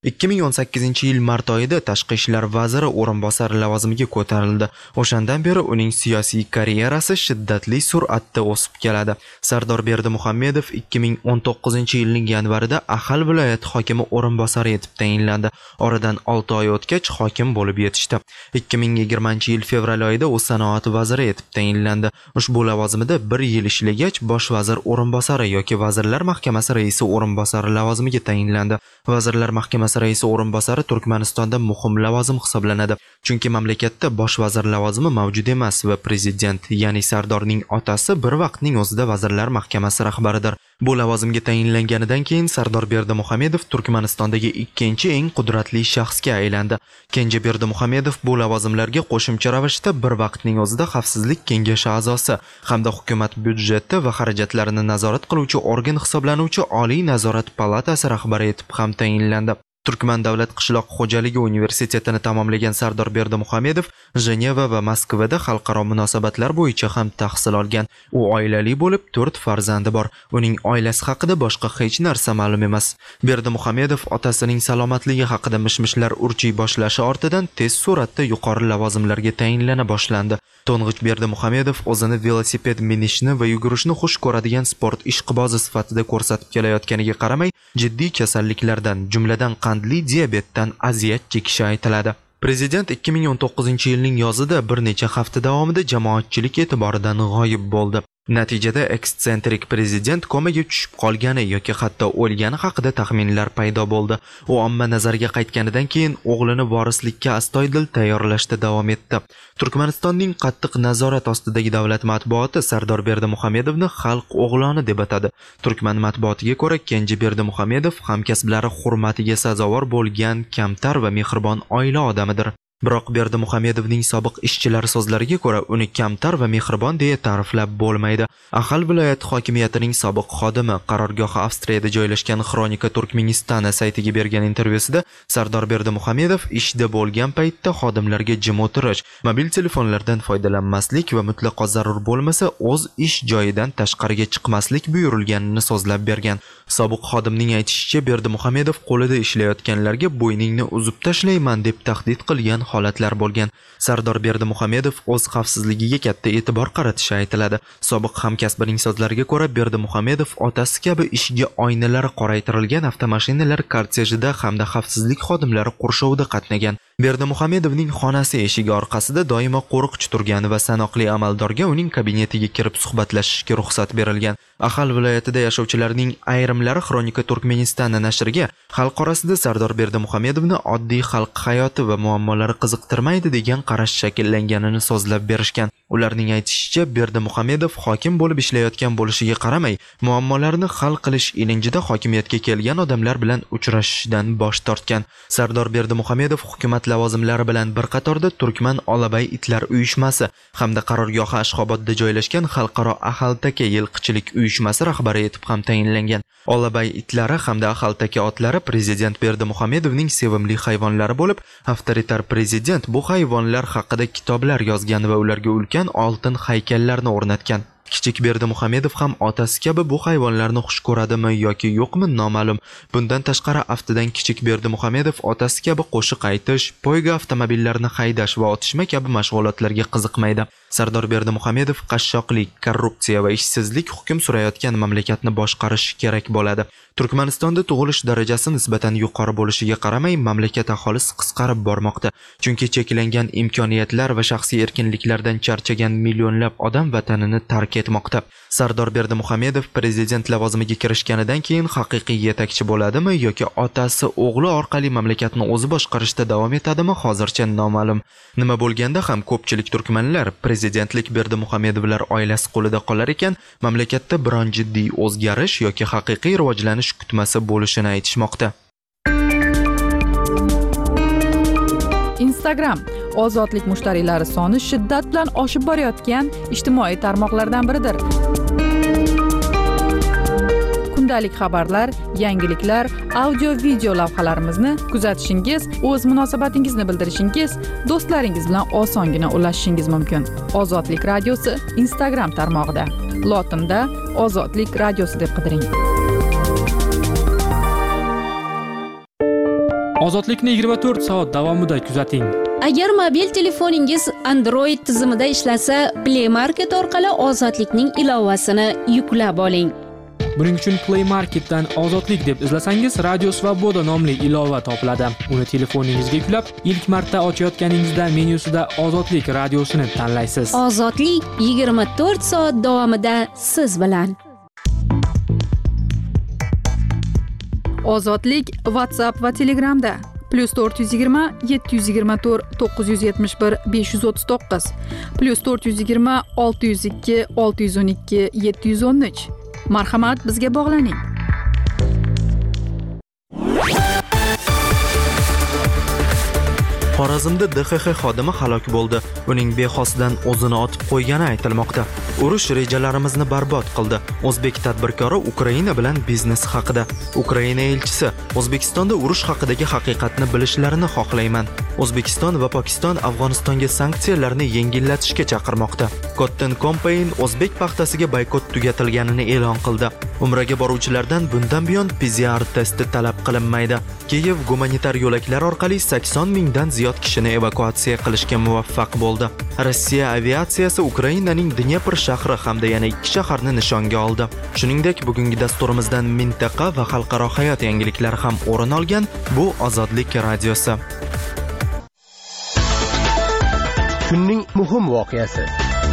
ikki ming o'n sakkizinchi yil mart oyida tashqi ishlar vaziri o'rinbosari lavozimiga ko'tarildi. O'shandan beri uning siyosiy karyerasi shiddatli sur'atda o'sib keladi. Sardor Berdimuhamedov ikki ming o'n to'qqizinchi yilning yanvarida Axal viloyati hokimi o'rinbosari etib tayinlandi. Oradan olti oy o'tgach hokim bo'lib yetishdi. ikki ming yigirmanchi yil fevral oyida u sanoat vaziri etib tayinlandi. Ushbu lavozimida bir yil ishlagach bosh vazir o'rinbosari yoki vazirlar mahkamasi raisi o'rinbosari lavozimiga tayinlandi. Vazirlar mahkamasi raisi o'rinbosari Turkmanistonda muhim lavozim hisoblanadi. Chunki mamlakatda bosh vazir lavozimi mavjud emas va prezident, ya'ni Sardorning otasi bir vaqtning o'zida vazirlar mahkamasi rahbaridir. Bu lavozimga tayinlanganidan keyin Sardor Berdimuhamedov Turkmanistondagi ikkinchi eng qudratli shaxsga aylandi. Kenja Berdimuhamedov bu lavozimlarga qo'shimcha ravishda bir vaqtning o'zida Xavfsizlik kengashi a'zosi hamda hukumat byudjeti va xarajatlarini nazorat qiluvchi organ hisoblanuvchi Oliy nazorat palatasi rahbari etib ham tayinlandi. Turkman davlat qishloq xo'jaligi universitetini tamomlagan Sardor Berdimuhamedov Jeneva va Moskvada xalqaro munosabatlar bo'yicha ham tahsil olgan. U oilali bo'lib, to'rt farzandi bor. Uning oilasi haqida boshqa hech narsa ma'lum emas. Berdimuhamedov otasining salomatligi haqida mishmishlar urchiy boshlashi ortidan tez suratda yuqori lavozimlarga tayinlana boshlandi. To'ng'ich Berdimuhamedov o'zini velosiped minishni va yugurishni xush ko'radigan sport ishqibozi sifatida ko'rsatib kelayotganiga qaramay, jiddiy kasalliklardan, jumladan qandli diabetdan aziyat chekishi aytiladi. Prezident ikki ming o'n to'qqizinchi yilning yozida bir necha hafta davomida jamoatchilik e'tiboridan g'oyib bo'ldi. Natijada ekstsentrik prezident komaga tushib qolgani yoki hatto o'lgani haqida taxminlar paydo bo'ldi. U omma nazariga qaytganidan keyin o'g'lini vorislikka astoydil tayyorlashda davom etdi. Turkmanistonning qattiq nazorat ostidagi davlat matbuoti Sardor Berdimuhamedovni xalq o'g'loni deb atadi. Turkman matbuotiga ko'ra, Kenji Berdimuhamedov hamkasblari hurmatiga sazovor bo'lgan kamtar va mehribon oila odamidir. Biroq Berdimuhamedovning sobiq ishchilari so'zlariga ko'ra, uni kamtar va mehribon deya ta'riflab bo'lmaydi. Axal viloyati hokimiyatining sobiq xodimi qarorgohi Avstriyada joylashgan Xronika Turkmenistana saytiga bergan intervyusida Sardor Berdimuhamedov ishda bo'lgan paytda xodimlarga jim o'tirish, mobil telefonlardan foydalanmaslik va mutlaqo zarur bo'lmasa o'z ish joyidan tashqariga chiqmaslik buyurilganini so'zlab bergan. Sobiq xodimning aytishicha, Berdimuhamedov qo'lida ishlayotganlarga bo'yningni uzib tashlayman deb tahdid qilgan holatlar bo'lgan. Sardor Berdimuhamedov o'z xavfsizligiga katta e'tibor qaratishi aytiladi. Sobiq hamkasbining so'zlariga ko'ra, Berdimuhamedov otasi kabi ishga oynalari qoraytirilgan avtomashinalar kortejida hamda xavfsizlik xodimlari qurshovida qatnagan. Berdimuhamedovning xonasi eshigi orqasida doimo qo'riqchi turgan va sanoqli amaldorga uning kabinetiga kirib suhbatlashishga ruxsat berilgan. Axal viloyatida yashovchilarning ayrimlari Xronika Turkmenistana nashriga xalq orasida Sardor Berdimuhamedovni oddiy xalq hayoti va muammolari qiziqtirmaydi degan qarash shakllanganini so'zlab berishgan. Ularning aytishicha, Berdimuhamedov hokim bo'lib ishlayotgan bo'lishiga qaramay, muammolarni hal qilish ilinjida hokimiyatga kelgan odamlar bilan uchrashishdan bosh tortgan. Sardor Berdimuhamedov hukumat lavozimlari bilan bir qatorda Turkman Olabay itlar uyushmasi hamda qarorgohi Ashxobodda joylashgan xalqaro Axaltaka yilqichilik uyushmasi rahbari etib ham tayinlangan. Olabay itlari hamda Axaltaka otlari prezident Berdimuhamedovning sevimli hayvonlari bo'lib, avtoritar prezident bu hayvonlar haqida kitoblar yozgan va ularga ulkan oltin haykallarni o'rnatgan. Kichik Berdimuhamedov ham otasi kabi bu hayvonlarni xush ko'radimi yoki yo'qmi noma'lum. Bundan tashqari aftidan kichik Berdimuhamedov otasi kabi qo'shiq aytish, poyga avtomobillarni haydash va otishma kabi mashg'ulotlarga qiziqmaydi. Sardor Berdimuhamedov qashshoqlik, korrupsiya va ishsizlik hukm surayotgan mamlakatni boshqarish kerak bo'ladi. Turkmanistonda tug'ilish darajasi nisbatan yuqori bo'lishiga qaramay, mamlakat aholisi qisqarib bormoqda. Chunki cheklangan imkoniyatlar va shaxsiy erkinliklardan charchagan millionlab odam vatanini tark etmoqda. Sardor Berdimuhamedov prezident lavozimiga kirishganidan keyin haqiqiy yetakchi bo'ladimi yoki otasi o'g'li orqali mamlakatni o'zi boshqarishda davom etadimi hozircha noma'lum. Nima bo'lganda ham ko'pchilik turkmanlar prezidentlik Berdimuhamedovlar oilasi qo'lida qolar ekan, mamlakatda biron jiddiy o'zgarish yoki haqiqiy rivojlanish kutmasi bo'lishini aytishmoqda. Instagram ozodlik mushtariylari soni shiddat bilan oshib borayotgan ijtimoiy tarmoqlardan biridir. Kundalik xabarlar, yangiliklar, audio-video lavhalarimizni kuzatishingiz, o'z munosabatingizni bildirishingiz, do'stlaringiz bilan osongina ulashishingiz mumkin. Ozodlik radiosi Instagram tarmog'ida. Lotinda Ozodlik radiosi deb qidiring. Ozodlikni yigirma to'rt soat davomida kuzating. Agar mobil telefoningiz Android tizimida ishlasa, Play Market orqali Ozodlikning ilovasini yuklab oling. Buning uchun Play Marketdan Ozodlik deb izlasangiz, Radio Svoboda nomli ilova topiladi. Uni telefoningizga yuklab, ilk marta ochayotganingizda menyusida Ozodlik radiosini tanlaysiz. Ozodlik yigirma to'rt soat davomida siz bilan. Ozodlik WhatsApp va Telegramda plus to'rt yuz yigirma yetti yuz yigirma to'rt to'qqiz yuz yetmish bir besh yuz o'ttiz to'qqiz plus to'rt yuz yigirma olti yuz ikki olti yuz o'n ikki yetti yuz o'n uch. Marhamat, bizga bog'laning. Xorazmda D X X xodimi halok bo'ldi. Uning bexosdan o'zini otib qo'ygani aytilmoqda. Urush rejalarimizni barbod qildi. O'zbek tadbirkori Ukraina bilan biznes haqida. Ukraina elchisi: O'zbekistonda urush haqidagi haqiqatni bilishlarini xohlayman. O'zbekiston va Pokiston Afg'onistonga sanksiyalarni yengillatishga chaqirmoqda. Cotton Campaign o'zbek paxtasiga boykot tugatilganini e'lon qildi. Umraga boruvchilardan bundan buyon P C R testi talab qilinmaydi. Kiyev gumanitar yo'laklar orqali sakson mingdan ziyod kishini evakuatsiya qilishga muvaffaq bo'ldi. Rossiya aviatsiyasi Ukrainaning Dnepr shahri hamda yana ikki shaharni nishonga oldi. Shuningdek, bugungi dasturimizdan mintaqa va xalqaro hayot yangiliklari ham o'rin olgan. Bu Ozodlik radiosi. Kunning muhim voqeasi.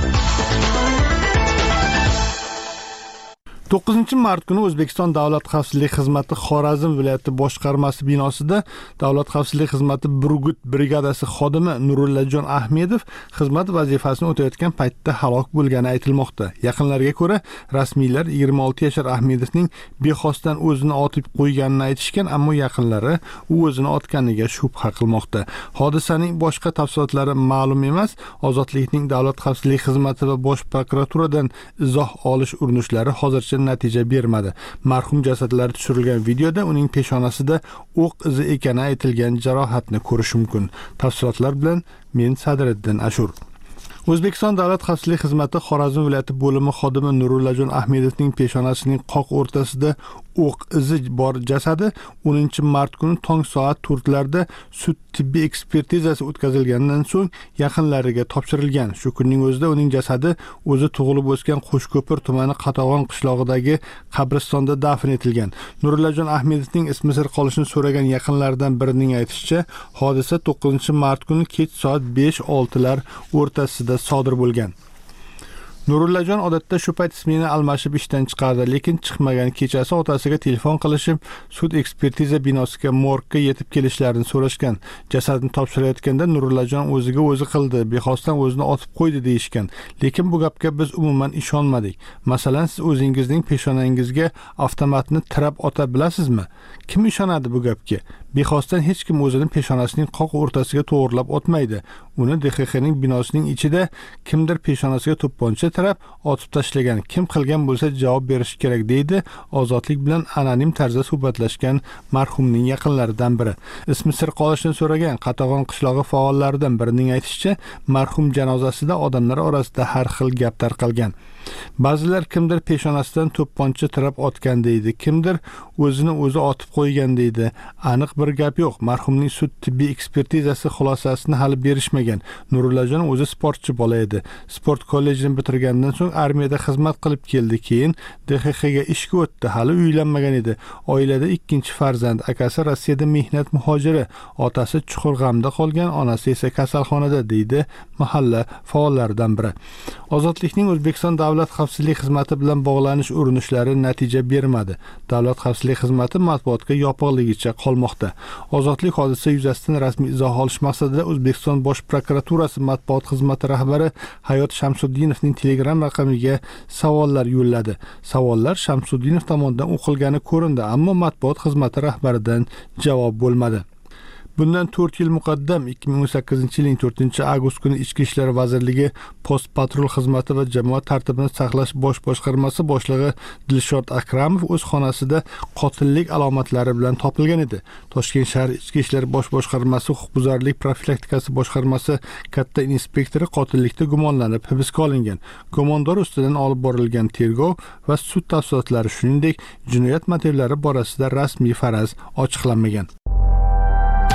to'qqizinchi mart kuni O'zbekiston Davlat xavfsizlik xizmati Xorazm viloyati boshqarmasi binosida Davlat xavfsizlik xizmati Burgut brigadasi xodimi Nurullajon Ahmedov xizmat vazifasini o'tayotgan paytda halok bo'lgani aytilmoqda. Yaqinlarga ko'ra, rasmiylar yigirma olti yashar Ahmedovning bexosdan o'zini otib qo'yganini aytishgan, ammo yaqinlari u o'zini otganiga shubha qilmoqda. Hodisaning boshqa tafsilotlari ma'lum emas. Ozodlikning Davlat xavfsizlik xizmati va Bosh prokuraturadan izoh olish urinishlari hozircha natija bermadi. Marhum jasadlari tushirilgan videoda uning peshonasida o'q izi ekani aytilgan jarohatni ko'rish mumkin. Tafsilotlar bilan men Sadriddin Ashur. O'zbekiston Davlat xavfsizlik xizmati Xorazm viloyati bo'limi xodimi Nurullajon Ahmedovning peshonasining qoq o'rtasida o'q izi bor jasadi o'ninchi mart kuni tong soat to'rtlarda sud tibbiy ekspertizasi o'tkazilganidan so'ng yaqinlariga topshirilgan. Shu kunning o'zida uning jasadi o'zi tug'ilib o'sgan Qo'shko'pir tumani Qatag'on qishlog'idagi qabristonda dafn etilgan. Nurullajon Ahmedovning ismi sir qolishini so'ragan yaqinlaridan birining aytishicha, hodisa to'qqizinchi mart kuni kech soat besh oltilar o'rtasida sodir bo'lgan. Nurullajon odatda shu payt ismini almashib ishdan chiqardi, lekin chiqmagan. Kechasi otasiga telefon qilishib, sud ekspertiza binosiga morgga yetib kelishlarini so'rashgan. Jasadni topshirayotganda Nurullajon o'ziga o'zi qildi, bexosdan o'zini otib qo'ydi deyishgan. Lekin bu gapga biz umuman ishonmadik. Masalan, siz o'zingizning peshonangizga avtomatni tirab ota bilasizmi? Kim ishonadi bu gapga? Bexosdan hech kim o'zining peshonasining qoq o'rtasiga to'g'rilab otmaydi. Uni D X Xning binosining ichida kimdir peshonasiga to'pponcha tirab otib tashlagan. Kim qilgan bo'lsa javob berish kerak, deydi Ozodlik bilan anonim tarzda suhbatlashgan marhumning yaqinlaridan biri. Ismi sir qolishini so'ragan Qatag'on qishlog'i faollaridan birining aytishicha, marhum janozasida odamlar orasida har xil gap tarqalgan. Ba'zilar kimdir peshonasidan to'pponcha tirab otgan deydi, kimdir o'zini o'zi otib qo'ygan deydi. Aniq bir gap yo'q. Marhumning sud tibbiy ekspertizasi xulosasini hali berishmagan. Nurullajon o'zi sportchi bola edi. Sport kollejini bitirgandan so'ng armiyada xizmat qilib keldi, keyin D X Xga ishga o'tdi. Hali uylanmagan edi. Oilada ikkinchi farzand, akasi Rossiyada mehnat muhojiri, otasi chuqur g'amda qolgan, onasi esa kasalxonada, deydi mahalla faollaridan biri. Ozodlikning O'zbekiston Davlat xavfsizlik xizmati bilan bog'lanish urinishlari natija bermadi. Davlat xavfsizlik xizmati matbuotga yopiqligicha qolmoqda. Ozodlik hodisa yuzasidan rasmiy izoh olish maqsadida O'zbekiston Bosh prokuraturasi matbuot xizmati rahbari Hayot Shamsuddinovning Telegram raqamiga savollar yo'lladi. Savollar Shamsuddinov tomonidan o'qilgani ko'rindi, ammo matbuot xizmati rahbaridan javob bo'lmadi. Bundan to'rt yil muqaddam ikki ming o'n sakkizinchi yilning to'rtinchi avgust kuni Ichki ishlar vazirligi Post patrul xizmati va jamoat tartibini saqlash bosh boshqarmasi boshlig'i Dilshod Akramov o'z xonasida qotillik alomatlari bilan topilgan edi. Toshkent shahar Ichki ishlar bosh boshqarmasi huquqbuzarlik profilaktikasi boshqarmasi katta inspektori qotillikda gumonlanib hibsga olingan. Gumondor ustidan olib borilgan tergov va sud tafsilotlari, shuningdek, jinoyat motivlari borasida rasmiy faraz ochiqlanmagan.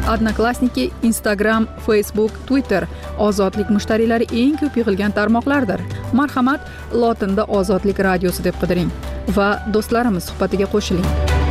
Odnoklassniki, Instagram, Facebook, Twitter ozodlik mushtariylari eng ko'p yig'ilgan tarmoqlardir. Marhamat, lotinda Ozodlik radiosi deb qidiring va do'stlarimiz suhbatiga qo'shiling.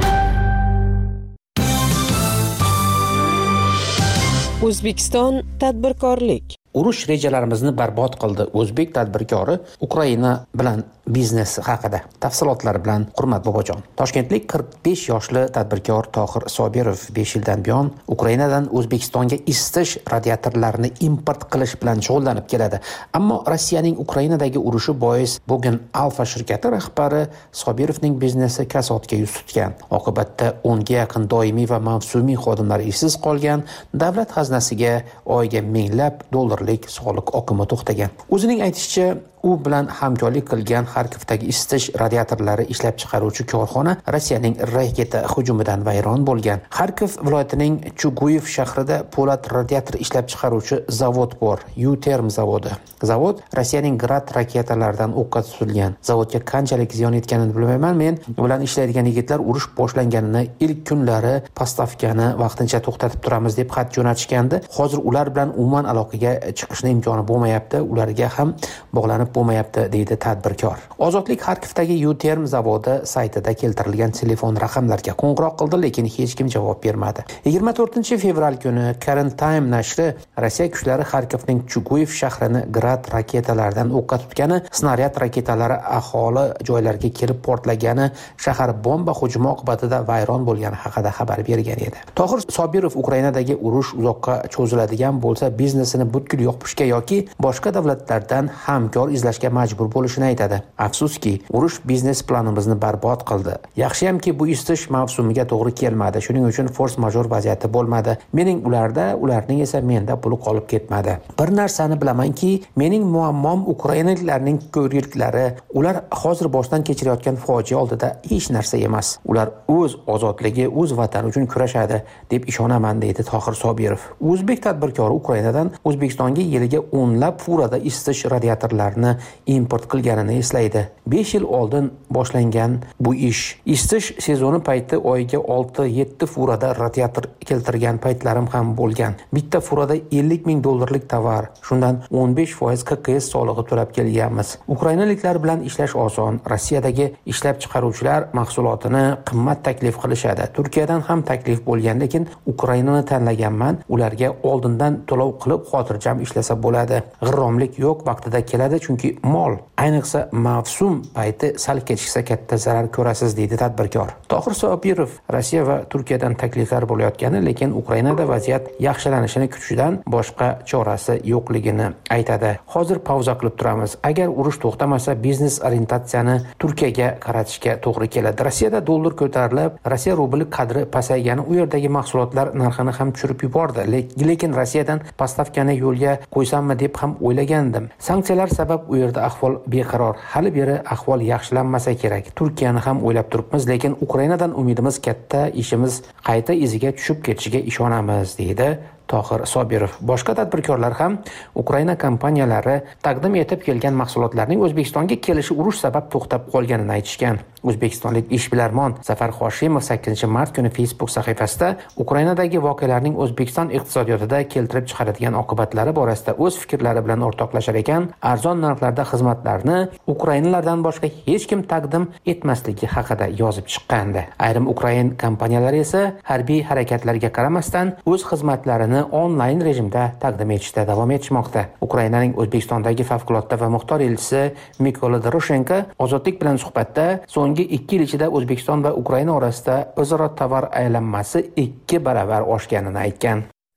O'zbekiston tadbirkorlik urush rejalarimizni barbod qildi. O'zbek tadbirkori Ukraina bilan biznes haqida. Tafsilotlar bilan Hurmat Bobojon. Toshkentlik qirq besh yoshli tadbirkor Tohir Sobirov besh yildan buyon Ukrainadan O'zbekistonga isitish radiatorlarini import qilish bilan shug'ullanib keladi. Ammo Rossiyaning Ukrainadagi urushi bois bugun Alfa shirkati rahbari Sobirovning biznesi kasodga yuz tutgan. Oqibatda o'nga yaqin doimiy va mavsumiy xodimlar ishsiz qolgan, davlat xazinasiga oyiga minglab dollarlik soliq oqimi to'xtagan. O'zining aytishicha, u bilan hamkorlik qilgan Xarkovdagi isitish radiatorlari ishlab chiqaruvchi korxona Rossiyaning raketa hujumidan vayron bo'lgan. Xarkov viloyatining Chuguyev shahrida po'lat radiator ishlab chiqaruvchi zavod bor, U-Term zavodi. Zavod Rossiyaning Grad raketalaridan o'qqa tutilgan. Zavodga qanchalik ziyon yetganini bilmayman, men bilan ishlaydigan yigitlar urush boshlanganini ilk kunlari postavkani vaqtincha to'xtatib turamiz deb xat jo'natishgandi. Hozir ular bilan umuman aloqaga chiqishning imkoni bo'lmayapti, ularga ham bog'lanib bo'lmayapti, deydi tadbirkor. Ozodlik Xarkovdagi U-Term zavodi saytida keltirilgan telefon raqamlarga qo'ng'iroq qildi, lekin hech kim javob bermadi. yigirma to'rtinchi fevral kuni Current Time nashri Rossiya kuchlari Xarkovning Chuguyev shahrini Grad raketalaridan o'qqa tutgani, snaryad raketalari aholi joylariga kelib portlagani, shahar bomba hujumi oqibatida vayron bo'lgani haqida xabar bergan edi. Tohir Sobirov Ukrainadagi urush uzoqqa cho'ziladigan bo'lsa, biznesini butkul yopishga yoki boshqa davlatlardan hamkor izlashga majbur bo'lishini aytadi. Afsuski, urush biznes planimizni barbod qildi. Yaxshiyamki bu isitish mavsumiga to'g'ri kelmadi. Shuning uchun force major vaziyati bo'lmadi. Mening ularda, ularning esa menda puli qolib ketmadi. Bir narsani bilamanki, mening muammom ukrainaliklarning ko'rgiklari. Ular hozir boshdan kechirayotgan fojia oldida hech narsa emas. Ular o'z ozodligi, o'z vatani uchun kurashadi deb ishonaman, deydi Tohir Sobirov. O'zbek tadbirkori Ukrainadan O'zbekistonga yiliga o'nlab furada isitish radiatorlarini import qilganini eslaydi. besh yil oldin boshlangan bu ish. Isitish sezoni payti oyiga olti yetti furada radiator keltirgan paytlarim ham bo'lgan. Bitta furada ellik ming dollarlik tovar, shundan o'n besh foiz K K S solig'i to'lab kelganmiz. Ukrainaliklar bilan ishlash oson. Rossiyadagi ishlab chiqaruvchilar mahsulotini qimmat taklif qilishadi. Turkiyadan ham taklif bo'lgan, lekin Ukrainani tanlaganman. Ularga oldindan to'lov qilib xotirjam ishlasa bo'ladi. G'irromlik yo'q, vaqtida keladi, chunki mol, ayniqsa mavsum payti sal kechiksa katta zarar ko'rasiz, deydi tadbirkor. Tohir Sobirov Rossiya va Turkiyadan takliflar bo'layotgani, lekin Ukrainada vaziyat yaxshilanishini kutishidan boshqa chorasi yo'qligini aytadi. Hozir pauza qilib turamiz. Agar urush to'xtamasa, biznes orientatsiyani Turkiyaga qaratishga to'g'ri keladi. Rossiyada dollar ko'tarilib, Rossiya rubli qadri pasaygani u yerdagi mahsulotlar narxini ham tushirib yubordi. Lekin Rossiyadan postavkani yo'lga qo'ysammi deb ham o'ylagandim. Sanksiyalar sabab u yerda ahvol beqaror. Hali beri ahvol yaxshilanmasa kerak. Turkiyani ham o'ylab turibmiz, lekin Ukrainadan umidimiz katta, ishimiz qayta iziga tushib ketishiga ishonamiz, deydi Tohir Sobirov. Boshqa tadbirkorlar ham Ukraina kompaniyalari taqdim etib kelgan mahsulotlarning O'zbekistonga kelishi urush sabab to'xtab qolganini aytishgan. O'zbekistonlik ishbilarmon Zafar Hoshimov sakkizinchi mart kuni Facebook sahifasida Ukrainadagi voqealarning O'zbekiston iqtisodiyotida keltirib chiqaradigan oqibatlari borasida o'z fikrlari bilan o'rtoqlashar ekan, arzon narxlarda xizmatlarni Ukrainalardan boshqa hech kim taqdim etmasligi haqida yozib chiqqandi. Ayrim Ukrain kompaniyalari esa harbiy harakatlarga qaramasdan o'z xizmatlarini onlayn rejimda taqdim etishda davom etishmoqda. Ukrainaning O'zbekistondagi favqulodda va muxtor elchisi Mykola Doroshenko Ozodlik bilan suhbatda so'nggi ikki yil ichida O'zbekiston va Ukraina orasida o'zaro tovar aylanmasi ikki baravar oshganini aytgan.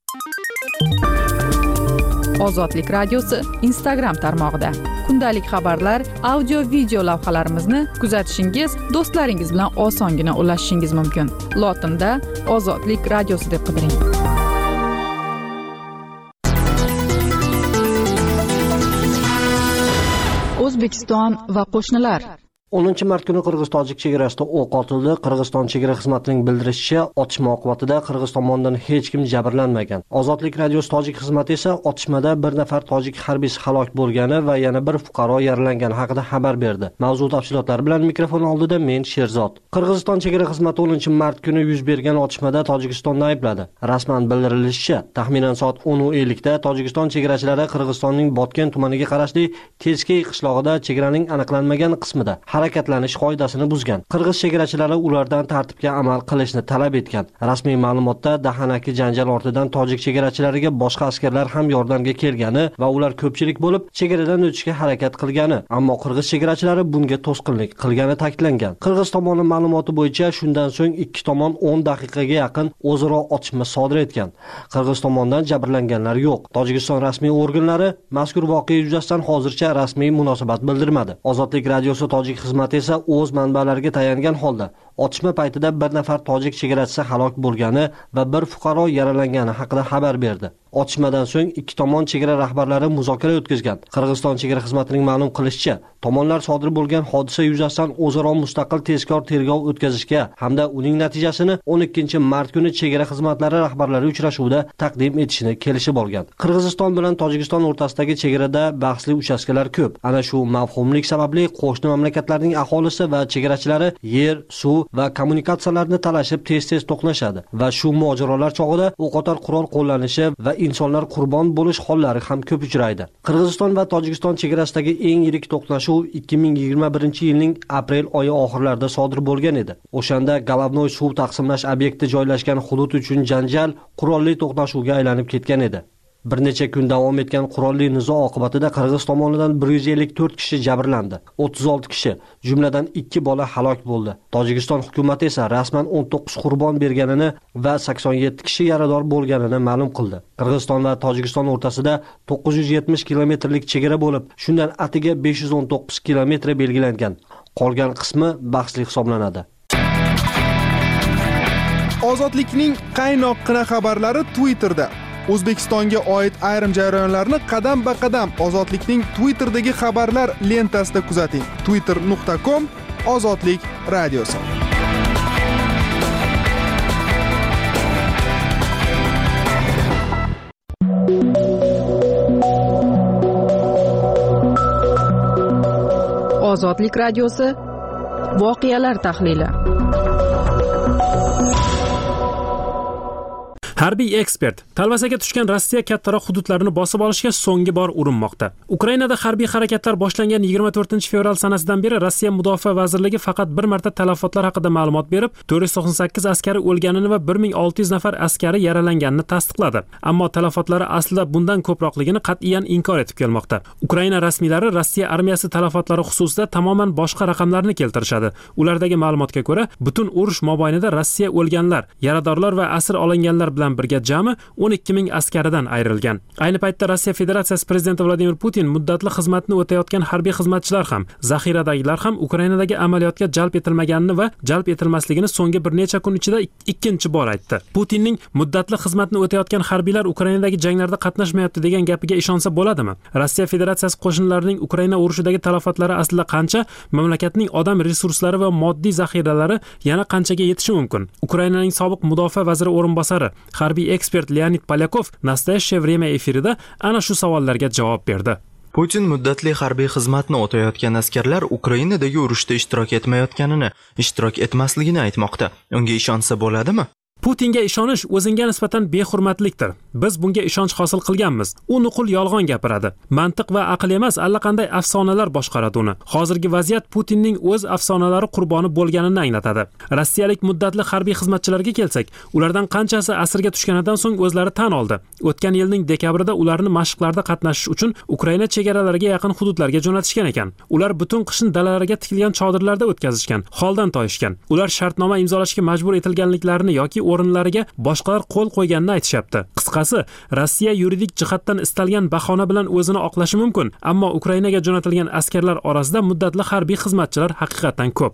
Ozodlik radiosi Instagram tarmog'ida. Kundalik xabarlar, audio video lavhalarimizni kuzatishingiz, do'stlaringiz bilan osongina ulashishingiz mumkin. Lotinda Ozodlik radiosi deb qidiring. O'zbekiston va qo'shnilar o'ninchi mart kuni qirg'iz-tojik chegarasida o'q otildi. Qirg'iziston chegara xizmatining bildirishicha, otishma oqibatida Qirg'iz tomonidan hech kim jabrlanmagan. Ozodlik radiosi tojik xizmati esa otishmada bir nafar tojik harbiysi halok bo'lgani va yana bir fuqaro yaralangani haqida xabar berdi. Mavzu tafsilotlari bilan mikrofon oldida men Sherzod. Qirg'iziston chegara xizmati o'ninchi mart kuni yuz bergan otishmada Tojikistonni aybladi. Rasman bildirilishicha, taxminan soat o'n ellik da Tojikiston chegarachilari Qirg'izistonning Botken tumaniga qarashli Teskey qishlog'ida chegaraning aniqlanmagan qismida harakatlanish qoidasini buzgan. Qirg'iz chegarachilari ulardan tartibga amal qilishni talab etgan. Rasmiy ma'lumotda dahanaki janjal ortidan tojik chegarachilariga boshqa askarlar ham yordamga kelgani va ular ko'pchilik bo'lib chegaradan o'tishga harakat qilgani, ammo qirg'iz chegarachilari bunga to'sqinlik qilgani ta'kidlangan. Qirg'iz tomoni ma'lumoti bo'yicha shundan so'ng ikki tomon o'n daqiqaga yaqin o'zaro otishma sodir etgan. Qirg'iz tomonidan jabrlanganlar yo'q. Tojikiston rasmiy organlari mazkur voqea yuzasidan hozircha rasmiy munosabat bildirmadi. Ozodlik radiosi tojik xizmati esa o'z manbalariga tayangan holda otishma paytida bir nafar tojik chegarachisi halok bo'lgani va bir fuqaro yaralangani haqida xabar berdi. Otishmadan so'ng ikki tomon chegara rahbarlari muzokara o'tkazgan. Qirg'iziston chegara xizmatining ma'lum qilishicha, tomonlar sodir bo'lgan hodisa yuzasidan o'zaro mustaqil tezkor tergov o'tkazishga hamda uning natijasini o'n ikkinchi mart kuni chegara xizmatlari rahbarlari uchrashuvida taqdim etishni kelishib olgan. Qirg'iziston bilan Tojikiston o'rtasidagi chegarada bahsli uchastkalar ko'p. Ana shu mavhumlik sababli qo'shni mamlakatlarning aholisi va chegarachilari yer, suv va kommunikatsiyalarni talashib tez-tez to'qnashadi va shu mojarolar chog'ida o'qotar qurol qo'llanishi va insonlar qurbon bo'lish hollari ham ko'p uchraydi. Qirg'iziston va Tojikiston chegarasidagi eng yirik to'qnashuv ikki ming yigirma birinchi yilning aprel oyi oxirlarida sodir bo'lgan edi. O'shanda Golovnoy suv taqsimlash obyekti joylashgan hudud uchun janjal qurolli to'qnashuvga aylanib ketgan edi. Bir necha kun davom etgan qurolli nizo oqibatida Qirg'iz tomonidan bir yuz ellik to'rt kishi jabrlandi. o'ttiz olti kishi, jumladan ikki bola halok bo'ldi. Tojikiston hukumati esa rasman o'n to'qqiz qurbon berganini va sakson yetti kishi yarador bo'lganini ma'lum qildi. Qirg'iziston va Tojikiston o'rtasida to'qqiz yuz yetmish kilometrlik chegara bo'lib, shundan atiga besh yuz o'n to'qqiz kilometr belgilangan. Qolgan qismi bahsli hisoblanadi. Ozodlikning qaynoqqina xabarlari Twitterda. O'zbekistonga oid ayrim jarayonlarni qadam-ba-qadam Ozodlikning Twitter'dagi xabarlar lentasida kuzating. twitter nuqta com Ozodlik radiosi. Ozodlik radiosi voqealar tahlili. Harbiy ekspert talvasaga tushgan Rossiya kattaroq hududlarini bosib olishga so'nggi bor urinmoqda. Ukrainada harbiy harakatlar boshlangan yigirma to'rtinchi fevral sanasidan beri Rossiya Mudofaa vazirligi faqat bir marta talafotlar haqida ma'lumot berib, to'rt yuz to'qson sakkiz askari o'lganini va bir ming olti yuz nafar askari yaralanganini tasdiqladi. Ammo talafotlari aslida bundan ko'proqligini qat'iyan inkor etib kelmoqda. Ukraina rasmiylari Rossiya armiyasi talafotlari xususida tamoman boshqa raqamlarni keltirishadi. Ulardagi ma'lumotga ko'ra, butun urush mobaynida Rossiya o'lganlar, yaradorlar va asir olinganlar bilan birga jami o'n ikki ming askaridan ayrilgan. Ayni paytda Rossiya Federatsiyasi prezidenti Vladimir Putin muddatli xizmatni o'tayotgan harbiy xizmatchilar ham, zaxiradagilar ham Ukrainadagi amaliyotga jalb etilmaganini va jalb etilmasligini so'nggi bir necha kun ichida ikkinchi bor aytdi. Putinning muddatli xizmatni o'tayotgan harbiylar Ukrainadagi janglarda qatnashmayapti degan gapiga ishonsa bo'ladimi? Rossiya Federatsiyasi qo'shinlarining Ukraina urushidagi talafotlari aslida qancha? Mamlakatning odam resurslari va moddiy zaxiralari yana qanchaga yetishi mumkin? Ukrainaning sobiq mudofaa vaziri o'rinbosari harbiy ekspert Leonid Polyakov Nastoyashye время efirida ana shu savollarga javob berdi. Putin muddatli harbiy xizmatni o'tayotgan askarlar Ukrainadagi urushda ishtirok etmayotganini, ishtirok etmasligini aytmoqda. Unga ishonsa bo'ladimi? Putinga ishonish o'zingga nisbatan behurmatlikdir. Biz bunga ishonch hosil qilganmiz. U nuqul yolg'on gapiradi. Mantiq va aql emas, allaqanday afsonalar boshqaradi uni. Hozirgi vaziyat Putinning o'z afsonalari qurboni bo'lganini anglatadi. Rossiyalik muddatli harbiy xizmatchilarga kelsak, ulardan qanchasi asirga tushganidan so'ng o'zlari tan oldi. O'tgan yilning dekabrida ularni mashqlarda qatnashish uchun Ukraina chegaralariga yaqin hududlarga jo'natishgan ekan. Ular butun qishni dalalarga tikilgan chodirlarda o'tkazishgan, holdan toyishgan. Ular shartnoma imzolashga majbur etilganliklarini yoki o'rinlariga boshqalar qo'l qo'yganini aytishyapti. Qisqasi, Rossiya yuridik jihatdan istalgan bahona bilan o'zini oqlashi mumkin, ammo Ukrainaga jo'natilgan askarlar orasida muddatli harbiy xizmatchilar haqiqatan ko'p.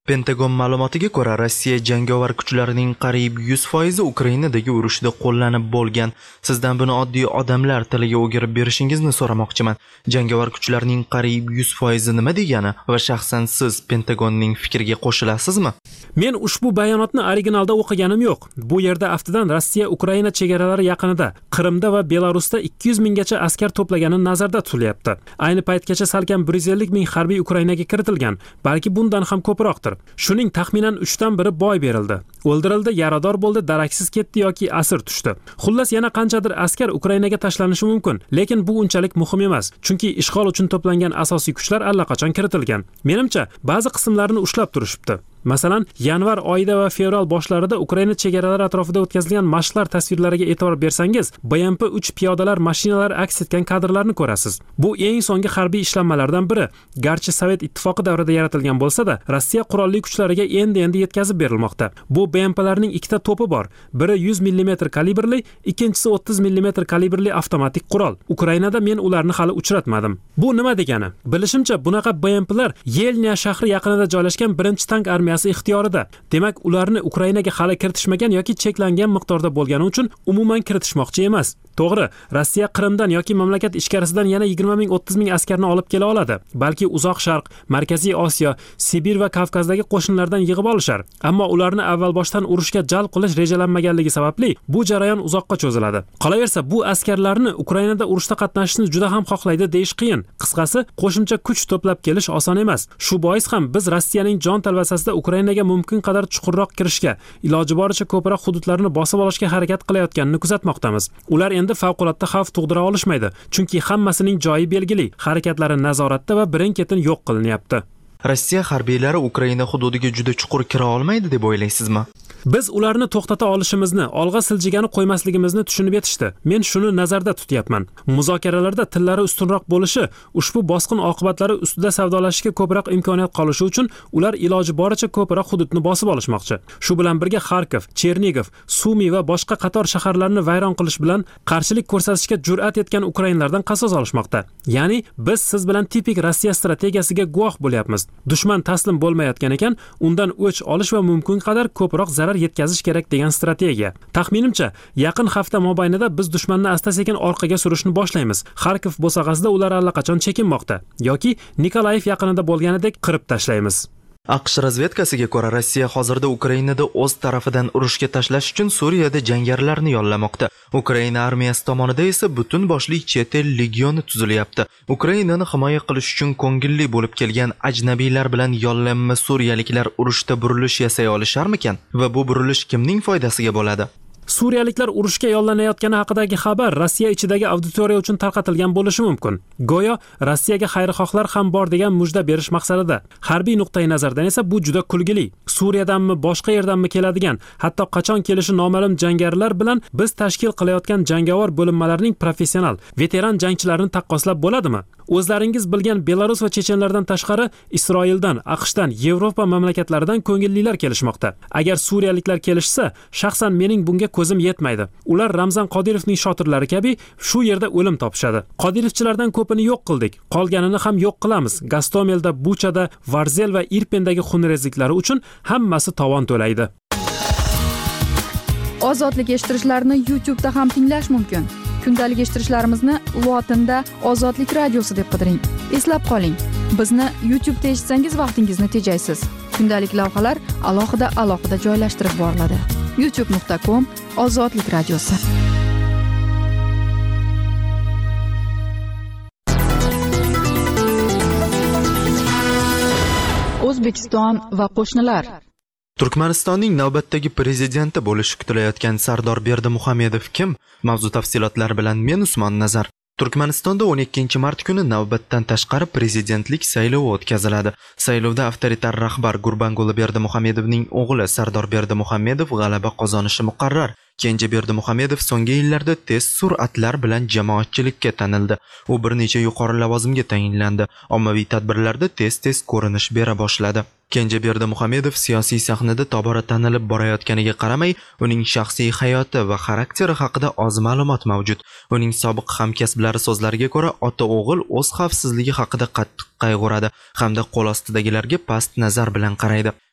Pentagon ma'lumotiga ko'ra, Rossiya jangovar kuchlarining qariyb yuz foizi Ukrainadagi urushda qo'llanib bo'lgan. Sizdan buni oddiy odamlar tiliga o'girib berishingizni so'ramoqchiman. Jangovar kuchlarning qariyb yuz foizi nima degani va shaxsan siz Pentagonning fikriga qo'shilasizmi? Men ushbu bayonotni originalda o'qiganim yo'q. Bu yerda aftidan Rossiya Ukraina chegaralari yaqinida, Qrimda va Belarusda ikki yuz minggacha askar to'plagani nazarda tutilyapti. Ayni paytgacha salkam bir yuz ellik ming harbiy Ukrainaga kiritilgan, balki bundan ham ko'proqdir. Shuning taxminan uchdan biri boy berildi. O'ldirildi, yarador bo'ldi, daraksiz ketdi yoki asir tushdi. Xullas yana qanchadir askar Ukrainaga tashlanishi mumkin, lekin bu unchalik muhim emas, chunki ishg'ol uchun to'plangan asosiy kuchlar allaqachon kiritilgan. Menimcha, ba'zi qismlarini ushlab turishibdi. Masalan, yanvar oyida va fevral boshlarida Ukraina chegaralari atrofida o'tkazilgan mashqlar tasvirlariga e'tibor bersangiz, B M P uch piyodalar mashinalari aks etgan kadrlarni ko'rasiz. Bu eng so'nggi harbiy ishlanmalardan biri. Garchi Sovet ittifoqi davrida yaratilgan bo'lsa-da, Rossiya qurolli kuchlariga endi-endi yetkazib berilmoqda. Bu B M P'larning ikkita to'pi bor. Biri yuz millimetr kalibrli, ikkinchisi o'ttiz millimetr kalibrli avtomatik qurol. Ukrainada men ularni hali uchratmadim. Bu nima degani? Bilishimcha, bunaqa B M P'lar Yelnya shahri yaqinida joylashgan birinchi tank armiyasi ixtiyorida. Demak, ularni Ukrainaga hali kiritishmagan yoki cheklangan miqdorda bo'lgani uchun umuman kiritishmoqchi emas. To'g'ri, Rossiya Qrimdan yoki mamlakat ichkarisidan yana yigirma ming o'ttiz ming askarni olib kela oladi. Balki Uzoq Sharq, Markaziy Osiyo, Sibir va Kavkazdagi qo'shinlardan yig'ib olishar. Ammo ularni avval boshdan urushga jalb qilish rejalanmaganligi sababli bu jarayon uzoqqa cho'ziladi. Qolaversa, bu askarlarni Ukrainada urushda qatnashishni juda ham xohlaydi deyish qiyin. Qisqasi, qo'shimcha kuch to'plab kelish oson emas. Shu bois ham biz Rossiyaning jon talvasasida Ukrainaga mumkin qadar chuqurroq kirishga, iloji boricha ko'proq hududlarni bosib olishga harakat qilayotganini kuzatmoqdamiz. Ular endi favqulodda xavf tug'dira olishmaydi, chunki hammasining joyi belgili, harakatlari nazoratda va birin-ketin yo'q qilinyapti. Rossiya harbiylari Ukraina hududiga juda chuqur kira olmaydi deb o'ylaysizmi? Biz ularni to'xtata olishimizni, olg'a siljigani qo'ymasligimizni tushunib yetishdi. Men shuni nazarda tutyapman. Muzokaralarda tillari ustunroq bo'lishi, ushbu bosqin oqibatlari ustida savdolashishga ko'proq imkoniyat qolishi uchun ular iloji boricha ko'proq hududni bosib olishmoqchi. Shu bilan birga Kharkiv, Chernigov, Sumy va boshqa qator shaharlarni vayron qilish bilan qarshilik ko'rsatishga jur'at etgan ukrainlardan qasos olishmoqda. Ya'ni biz siz bilan tipik Rossiya strategiyasiga guvoh bo'lyapmiz. Dushman taslim bo'lmayotgan ekan, undan o'ch olish va mumkin qadar ko'proq zarar yetkazish kerak degan strategiya. Taxminimcha, yaqin hafta mobaynida biz dushmanni asta-sekin orqaga surishni boshlaymiz. Kharkiv bo'sag'asida ular allaqachon chekinmoqda yoki Nikolayev yaqinida bo'lganidek qirib tashlaymiz. AQSh razvedkasiga ko'ra, Rossiya hozirda Ukrainada o'z tarafidan urushga tashlash uchun Suriyada jangarilarni yollamoqda. Ukraina armiyasi tomonidan esa butun boshli chet el legioni tuzilyapti. Ukrainani himoya qilish uchun ko'ngilli bo'lib kelgan ajnabiylar bilan yollanma suriyaliklar urushda burilish yasay olisharmikan va bu burilish kimning foydasiga bo'ladi? Suriyaliklar urushga yollanayotgani haqidagi xabar Rossiya ichidagi auditoriya uchun tarqatilgan bo'lishi mumkin. Go'yo Rossiyaga xayrixohlar ham bor degan mujda berish maqsadida. Harbiy nuqtai nazardan esa bu juda kulgili. Suriyadanmi, boshqa yerdanmi keladigan, hatto qachon kelishi noma'lum jangarilar bilan biz tashkil qilayotgan jangovar bo'linmalarning professional, veteran jangchilarini taqqoslab bo'ladimi? O'zlaringiz bilgan Belarus va chechenlardan tashqari Isroildan, AQShdan, Yevropa mamlakatlaridan ko'ngillilar kelishmoqda. Agar suriyaliklar kelishsa, shaxsan mening bunga ko'zim yetmaydi. Ular Ramzan Qodirovning shotirlari kabi shu yerda o'lim topishadi. Qodirovchilardan ko'pini yo'q qildik, qolganini ham yo'q qilamiz. Gastomelda, Buchada, Varzel va Irpendagi xunrezliklari uchun hammasi tovon to'laydi. Ozodlik eshittirishlarni YouTube'da ham tinglash mumkin. Kundalik eshittirishlarimizni Lotinda Ozodlik radiosi deb qidiring. Eslab qoling, bizni YouTube'da eshitsangiz vaqtingizni tejaysiz. Kundalik lavhalar alohida alohida joylashtirib boriladi. youtube nuqta com Ozodlik radiosi. O'zbekiston va qo'shnilar. Turkmanistonning navbatdagi prezidenti bo'lishi kutilayotgan Sardor Berdimuhamedov kim? Mavzu tafsilotlari bilan men Usmon Nazar. Turkmanistonda o'n ikkinchi mart kuni navbatdan tashqari prezidentlik saylovi o'tkaziladi. Saylovda avtoritar rahbar Gurbanguli Berdimuhamedovning o'g'li Sardor Berdimuhamedov g'alaba qozonishi muqarrar. Kenja Berdimuhamedov so'nggi yillarda tez sur'atlar bilan jamoatchilikka tanildi. U bir necha yuqori lavozimga tayinlandi. Ommaviy tadbirlarda tez-tez ko'rinish bera boshladi. Kenja Berdimuhamedov siyosiy sahnada tobora tanilib borayotganiga qaramay, uning shaxsiy hayoti va xarakteri haqida oz ma'lumot mavjud. Uning sobiq hamkasblari so'zlariga ko'ra, ota-o'g'il o'z xavfsizligi haqida qattiq qayg'uradi hamda qo'l ostidagilarga past nazar bilan qaraydi.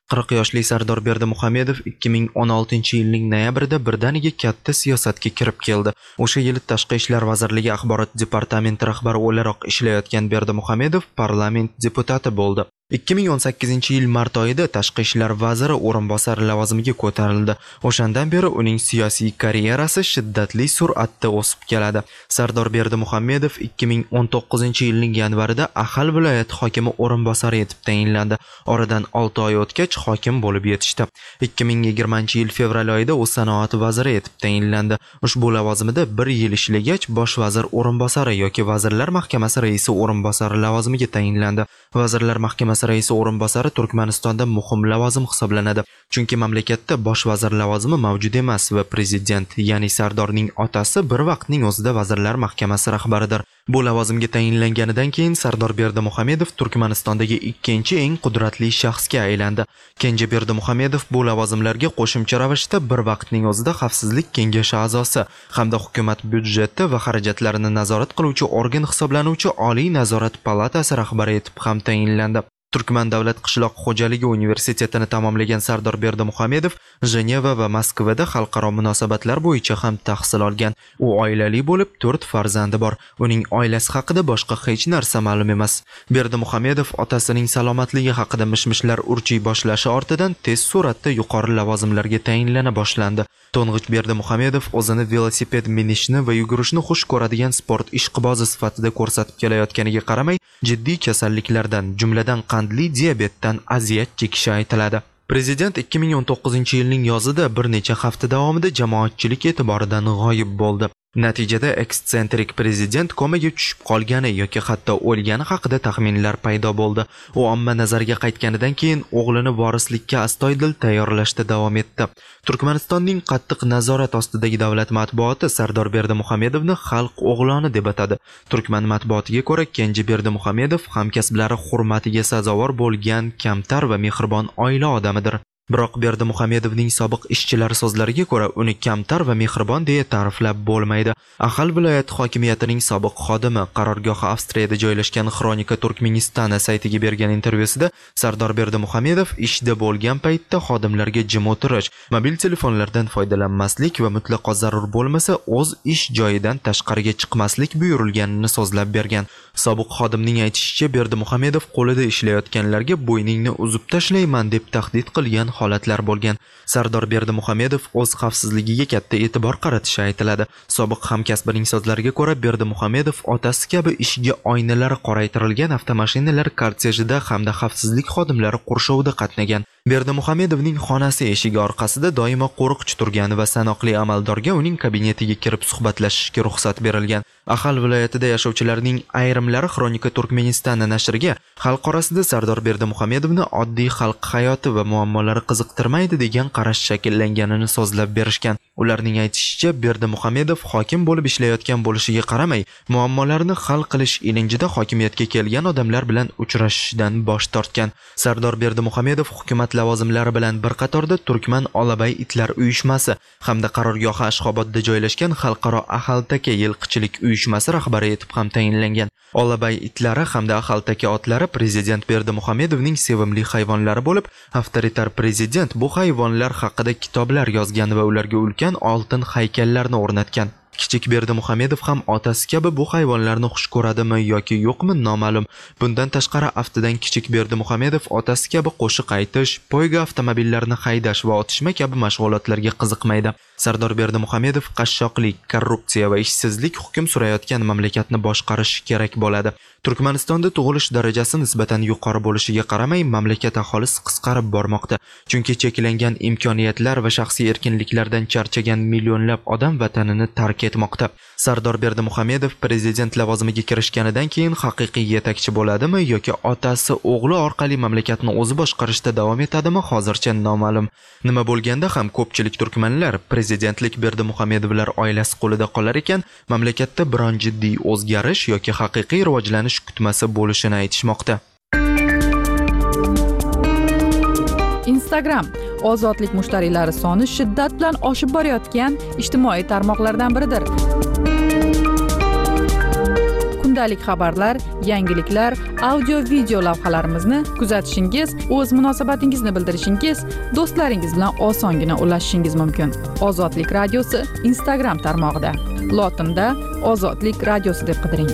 qirq yoshli Sardor Berdimuhamedov ikki ming o'n oltinchi yilning noyabrida birdaniga katta siyosatga kirib keldi. O'sha yili Tashqi ishlar vazirligi axborot departamenti rahbari o'laroq ishlayotgan Berdimuhamedov parlament deputati bo'ldi. ikki ming o'n sakkizinchi yil mart oyida Tashqi ishlar vaziri o'rinbosari lavozimiga ko'tarildi. O'shandan beri uning siyosiy karyerasi shiddatli sur'atda o'sib keladi. Sardor Berdimuhamedov ikki ming o'n to'qqizinchi yilning yanvarida Axal viloyati hokimi o'rinbosari etib tayinlandi. Oradan olti oy o'tgach hokim bo'lib yetishdi. ikki ming yigirmanchi yil fevral oyida u sanoat vaziri etib tayinlandi. Ushbu lavozimida bir yil ishlagach bosh vazir o'rinbosari yoki vazirlar mahkamasi raisi o'rinbosari lavozimiga tayinlandi. Vazirlar mahkamasi raisi o'rinbosari Turkmanistonda muhim lavozim hisoblanadi. Chunki mamlakatda bosh vazir lavozimi mavjud emas va prezident, ya'ni Sardorning otasi bir vaqtning o'zida vazirlar mahkamasi rahbaridir. Bu lavozimga tayinlanganidan keyin Sardor Berdimuhamedov Turkmanistondagi ikkinchi eng qudratli shaxsga aylandi. Kenja Berdimuhamedov bu lavozimlarga qo'shimcha ravishda bir vaqtning o'zida Xavfsizlik kengashi a'zosi hamda hukumat byudjeti va xarajatlarini nazorat qiluvchi organ hisoblanuvchi Oliy nazorat palatasi rahbari etib ham tayinlandi. Turkman davlat qishloq xo'jaligi universitetini tamomlagan Sardor Berdimuhamedov Jeneva va Moskvada xalqaro munosabatlar bo'yicha ham tahsil olgan. U oilali bo'lib, to'rt farzandi bor. Uning oilasi haqida boshqa hech narsa ma'lum emas. Berdimuhamedov otasining salomatligi haqida mishmishlar urchiy boshlashi ortidan tez suratda yuqori lavozimlarga tayinlana boshlandi. To'ng'ich Berdimuhamedov o'zini velosiped minishni va yugurishni xush ko'radigan sport ishqibozi sifatida ko'rsatib kelayotganiga qaramay, jiddiy kasalliklardan, jumladan qandli diabetdan aziyat chekishi aytiladi. Prezident ikki ming o'n to'qqizinchi yilning yozida bir necha hafta davomida jamoatchilik e'tiboridan g'oyib bo'ldi. Natijada ekstsentrik prezident komaga tushib qolgani yoki hatto o'lgani haqida taxminlar paydo bo'ldi. U omma nazariga qaytganidan keyin o'g'lini vorislikka astoydil tayyorlashda davom etdi. Turkmanistonning qattiq nazorat ostidagi davlat matbuoti Sardor Berdimuhamedovni xalq o'g'loni deb atadi. Turkman matbuotiga ko'ra, Kenji Berdimuhamedov hamkasblari hurmatiga sazovor bo'lgan kamtar va mehribon oila odamidir. Biroq Berdimuhamedovning sobiq ishchilari so'zlariga ko'ra, uni kamtar va mehribon deya ta'riflab bo'lmaydi. Axal viloyati hokimiyatining sobiq xodimi qarorgohi Avstriyada joylashgan Xronika Turkmenistana saytiga bergan intervyusida Sardor Berdimuhamedov ishda bo'lgan paytda xodimlarga jim o'tirish, mobil telefonlardan foydalanmaslik va mutlaqo zarur bo'lmasa o'z ish joyidan tashqariga chiqmaslik buyurilganini so'zlab bergan. Sobiq xodimning aytishicha, Berdimuhamedov qo'lida ishlayotganlarga bo'yningni uzib tashlayman deb tahdid qilgan holatlar bo'lgan. Sardor Berdimuhamedov o'z xavfsizligiga katta e'tibor qaratishi aytiladi. Sobiq hamkasbining so'zlariga ko'ra, Berdimuhamedov otasi kabi ishga oynalari qoraytirilgan avtomashinalar kortejida hamda xavfsizlik xodimlari qurshovida qatnagan. Berdimuhamedovning xonasi eshigi orqasida doimo qo'riqchi turgan va sanoqli amaldorga uning kabinetiga kirib suhbatlashishga ruxsat berilgan. Axal viloyatida yashovchilarning ayrimlari Xronika Turkmenistana nashriga xalq orasida Sardor Berdimuhamedovni oddiy xalq hayoti va muammolari qiziqtirmaydi degan qarash shakllanganini so'zlab berishgan. Ularning aytishicha, Berdimuhamedov hokim bo'lib ishlayotgan bo'lishiga qaramay, muammolarni hal qilish ilinjida hokimiyatga kelgan odamlar bilan uchrashishdan bosh tortgan. Sardor Berdimuhamedov hukumat lavozimlari bilan bir qatorda Turkman Olabay itlar uyushmasi hamda qarorgohi Ashxobodda joylashgan xalqaro Axaltaka yilqichilik uyushmasi rahbari etib ham tayinlangan. Olabay itlari hamda Axaltaka otlari prezident Berdimuhamedovning sevimli hayvonlari bo'lib, avtoritar prezident bu hayvonlar haqida kitoblar yozgan va ularga ulkan oltin haykallarni o'rnatgan. Kichik Berdimuhamedov ham otasi kabi bu hayvonlarni xush ko'radimi yoki yo'qmi noma'lum. Bundan tashqari aftidan kichik Berdimuhamedov otasi kabi qo'shiq aytish, poyga avtomobillarni haydash va otishma kabi mashg'ulotlarga qiziqmaydi. Sardor Berdimuhamedov qashshoqlik, korrupsiya va ishsizlik hukm surayotgan mamlakatni boshqarish kerak bo'ladi. Turkmanistonda tug'ilish darajasi nisbatan yuqori bo'lishiga qaramay, mamlakat aholisi qisqarib bormoqda. Chunki cheklangan imkoniyatlar va shaxsiy erkinliklardan charchagan millionlab odam vatanini tark etmoqda. Sardor Berdimuhamedov prezident lavozimiga kirishganidan keyin haqiqiy yetakchi bo'ladimi yoki otasi o'g'li orqali mamlakatni o'zi boshqarishda davom etadimi hozircha noma'lum. Nima bo'lganda ham ko'pchilik turkmanlar prezidentlik Berdimuhamedovlar oilasi qo'lida qolar ekan, mamlakatda biron jiddiy o'zgarish yoki haqiqiy rivojlanish kutmasi bo'lishini aytishmoqda. Instagram ozodlik mushtariylari soni shiddat bilan oshib borayotgan ijtimoiy tarmoqlardan biridir. kundalik xabarlar, yangiliklar, audio video lavhalarimizni kuzatishingiz, o'z munosabatingizni bildirishingiz, do'stlaringiz bilan osongina ulashishingiz mumkin. Ozodlik radiosi Instagram tarmog'ida. Lotinda Ozodlik radiosi deb qidiring.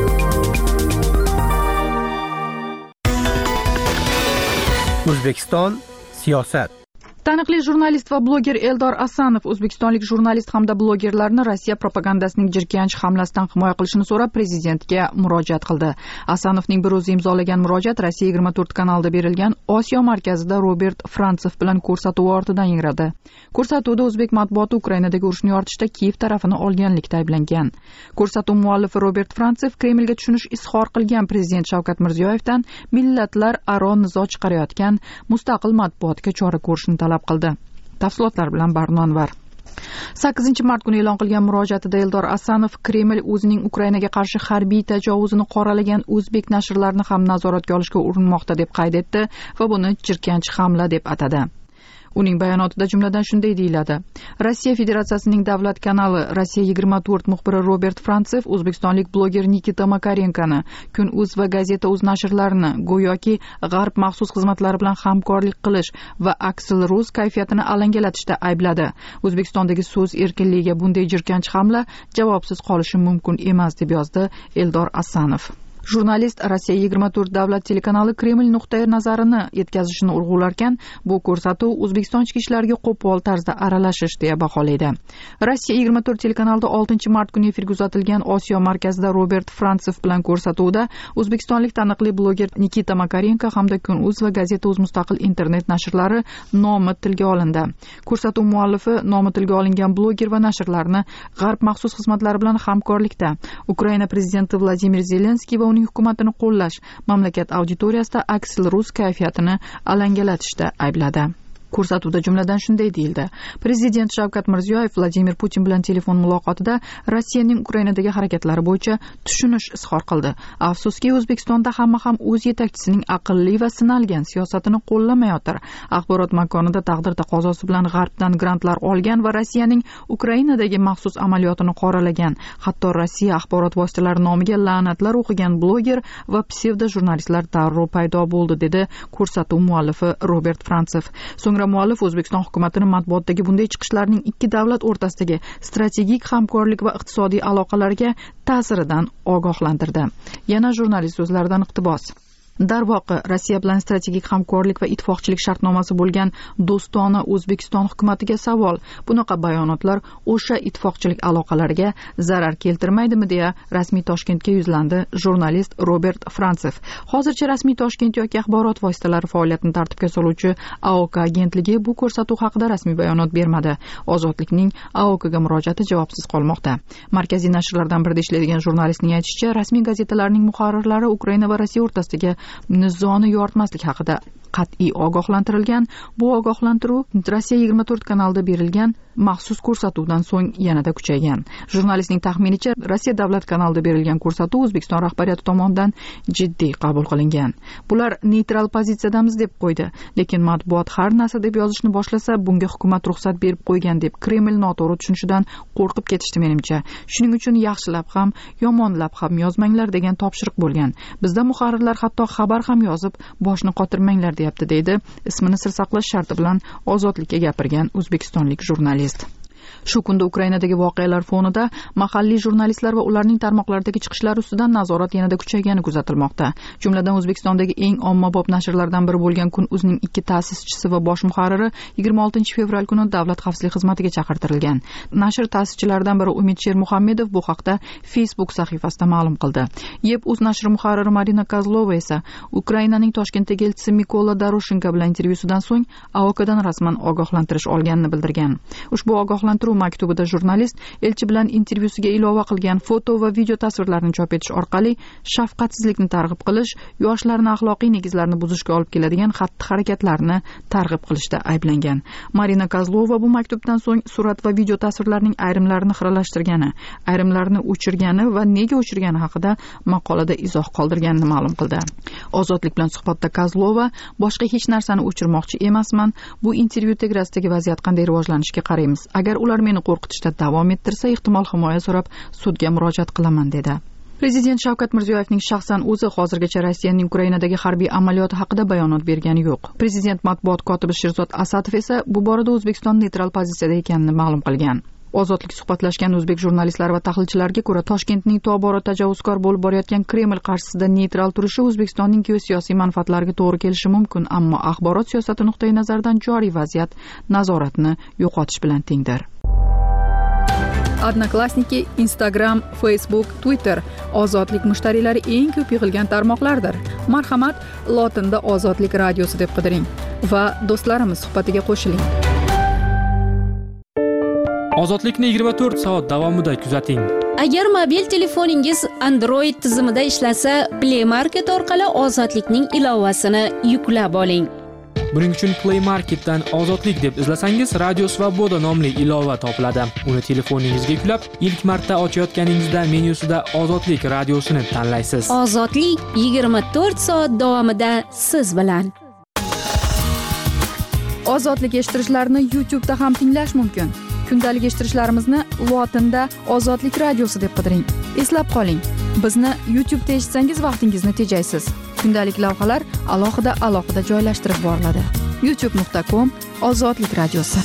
O'zbekiston siyosat. Taniqli jurnalist va bloger Eldor Asanov o'zbekistonlik jurnalist hamda blogerlarni Rossiya propagandasining jirkanch hamlasidan himoya qilishini so'rab prezidentga murojaat qildi. Asanovning bir o'zi imzolagan murojaat Rossiya yigirma to'rt kanalida berilgan Osiyo markazida Robert Frantsev bilan ko'rsatuvi ortidan yangradi. Ko'rsatuvda o'zbek matbuoti Ukrainadagi urushni yoritishda Kiyev tarafini olganlikda ayblangan. Ko'rsatuv muallifi Robert Frantsev Kremlga tushunish izhor qilgan prezident Shavkat Mirziyoyevdan millatlar aro nizo chiqarayotgan mustaqil matbuotga chora ko'rishni talab qildi. Tafsilotlar bilan Barnonvar. sakkizinchi mart kuni e'lon qilgan murojaatida Eldor Asanov Kreml o'zining Ukrainaga qarshi harbiy tajovuzini qoralagan o'zbek nashrlarini ham nazoratga olishga urinmoqda deb qayd etdi va buni jirkanch hamla deb atadi. Uning bayonotida jumladan shunday deyiladi: Rossiya Federatsiyasining davlat kanali Rossiya yigirma to'rt muxbiri Robert Frantsev o'zbekistonlik bloger Nikita Makarenkani, Kun.uz va Gazeta.uz nashrlarini go'yoki G'arb maxsus xizmatlari bilan hamkorlik qilish va Aksil.rus kayfiyatini alangalatishda aybladi. O'zbekistondagi so'z erkinligiga bunday jirkanch hamla javobsiz qolishi mumkin emas, deb yozdi Eldor Asanov. Jurnalist Rossiya yigirma to'rt davlat telekanali Kreml nuqtai nazarini yetkazishini urg'ularkan, bu ko'rsatuv O'zbekiston ichki ishlariga qo'pol tarzda aralashish deya baholaydi. Rossiya yigirma to'rt telekanalida oltinchi mart kuni efirga uzatilgan Osiyo markazida Robert Frantsev bilan ko'rsatuvda o'zbekistonlik taniqli bloger Nikita Makarenko hamda Kun.uz va Gazeta.uz mustaqil internet nashrlari nomi tilga olindi. Ko'rsatuv muallifi nomi tilga olingan bloger va nashrlarni G'arb maxsus xizmatlari bilan hamkorlikda Ukraina prezidenti Vladimir Zelenskiy va uning hukumatini qo'llash, mamlakat auditoriyasida Aksil.rus kayfiyatini alangalatishda aybladi. Ko'rsatuvda jumladan shunday deyildi: Prezident Shavkat Mirziyoyev Vladimir Putin bilan telefon muloqotida Rossiyaning Ukrainadagi harakatlari bo'yicha tushunish izhor qildi. Afsuski, O'zbekistonda hamma ham o'z yetakchisining aqlli va sinalgan siyosatini qo'llamayotir. Axborot makonida taqdir taqozosi bilan G'arbdan grantlar olgan va Rossiyaning Ukrainadagi maxsus amaliyotini qoralagan, hatto Rossiya axborot vositalari nomiga la'natlar o'qigan bloger va psevdo jurnalistlar darrov paydo bo'ldi, dedi ko'rsatuv muallifi Robert Frantsev. So'ng muallif O'zbekiston hukumatini matbuotdagi bunday chiqishlarning ikki davlat o'rtasidagi strategik hamkorlik va iqtisodiy aloqalarga ta'siridan ogohlantirdi. Yana jurnalist so'zlaridan iqtibos: Darvoqe, Rossiya bilan strategik hamkorlik va ittifoqchilik shartnomasi bo'lgan do'stona O'zbekiston hukumatiga savol. Bunaqa bayonotlar o'sha ittifoqchilik aloqalariga zarar keltirmaydimi, deya rasmiy Toshkentga yuzlandi jurnalist Robert Frantsev. Hozircha rasmiy Toshkent yoki axborot vositalari faoliyatini tartibga soluvchi A O K agentligi bu ko'rsatuv haqida rasmiy bayonot bermadi. Ozodlikning A O Kga murojaati javobsiz qolmoqda. Markaziy nashrlardan birida ishlaydigan jurnalistning aytishicha, rasmiy gazetalarning muharrirlari Ukraina va Rossiya o'rtasidagi nizoni yoritmaslik haqida qat'iy ogohlantirilgan. Bu ogohlantiruv Rossiya yigirma to'rt kanalida berilgan maxsus ko'rsatuvdan so'ng yanada kuchaygan. Jurnalistning taxminicha, Rossiya davlat kanalida berilgan ko'rsatuv O'zbekiston rahbariyati tomonidan jiddiy qabul qilingan. Bular neytral pozitsiyadamiz deb qo'ydi, lekin matbuot har narsa deb yozishni boshlasa, bunga hukumat ruxsat berib qo'ygan deb Kreml noto'g'ri tushunishidan qo'rqib ketishdi menimcha. Shuning uchun yaxshilab ham, yomonlab ham yozmanglar degan topshiriq bo'lgan. Bizda muharrirlar hatto xabar ham yozib, boshni qotirmanglar deyapti, deydi ismini sir saqlash sharti bilan Ozodlikka gapirgan o'zbekistonlik jurnalist. Shu kunda Ukrainadagi voqealar fonida mahalliy jurnalistlar va ularning tarmoqlardagi chiqishlar ustidan nazorat yanada kuchaygani kuzatilmoqda. Jumladan O'zbekistondagi eng ommabop nashrlardan biri bo'lgan Kun.uzning ikki ta'sischisi va bosh muharriri yigirma oltinchi fevral kuni Davlat xavfsizlik xizmatiga chaqirtirilgan. Nashr ta'sischilaridan biri Umid Shermuhammedov bu haqda Facebook sahifasida ma'lum qildi. Yeb.uz nashri muharriri Marina Kozlova esa Ukrainaning Toshkentdagi elchisi Mikola Doroshenko bilan intervyusidan so'ng A O Kdan rasman ogohlantirish olganini bildirgan. Ushbu ogohlantiruv maktubida jurnalist elchi bilan intervyusiga ilova qilgan foto va video tasvirlarni chop etish orqali shafqatsizlikni targ'ib qilish, yoshlarni axloqiy negizlarni buzishga olib keladigan xatti-harakatlarni targ'ib qilishda ayblangan. Marina Kozlova bu maktubdan so'ng surat va video tasvirlarning ayrimlarini xiralashtirgani, ayrimlarini o'chirgani va nega o'chirgani haqida maqolada izoh qoldirganini ma'lum qildi. Ozodlik bilan suhbatda Kozlova boshqa hech narsani o'chirmoqchi emasman. Bu intervyu tegrasidagi vaziyat qanday rivojlanishiga qaraymiz. Agar ular meni qo'rqitishda davom ettirsa, ehtimol himoya so'rab sudga murojaat qilaman, dedi. Prezident Shavkat Mirziyoyevning shaxsan o'zi hozirgacha Rossiyaning Ukrainadagi harbiy amaliyoti haqida bayonot bergani yo'q. Prezident matbuot kotibi Sherzod Asadov esa bu borada O'zbekiston neytral pozitsiyada ekanini ma'lum qilgan. Ozodlik suhbatlashgan o'zbek jurnalistlari va tahlilchilarga ko'ra, Toshkentning tobora tajovuzkor bo'lib borayotgan Kreml qarshisida neytral turishi O'zbekistonning geosiyosiy manfaatlariga to'g'ri kelishi mumkin, ammo axborot siyosati nuqtai nazaridan joriy vaziyat nazoratni yo'qotish bilan tengdir. Odnoklassniki, Instagram, Facebook, Twitter ozodlik mushtariylari eng ko'p yig'ilgan tarmoqlardir. Marhamat, lotinda Ozodlik radiosi deb qidiring va do'stlarimiz suhbatiga qo'shiling. Ozodlikni yigirma to'rt soat davomida kuzating. Agar mobil telefoningiz Android tizimida ishlasa, Play Market orqali Ozodlikning ilovasini yuklab oling. Buning uchun Play Marketdan Ozodlik deb izlasangiz, Radio Svoboda nomli ilova topiladi. Uni telefoningizga yuklab, ilk marta ochayotganingizda menyusida Ozodlik radiosini tanlaysiz. Ozodlik yigirma to'rt soat davomida siz bilan. Ozodlik eshittirishlarni YouTube'da ham tinglash mumkin. Kundalik eshittirishlarimizni lotinda Ozodlik radiosi deb qidiring. Eslab qoling, bizni YouTube'da eshitsangiz vaqtingizni tejaysiz. Kundalik lavhalar alohida alohida joylashtirib boriladi. youtube nuqta com Ozodlik radiosi.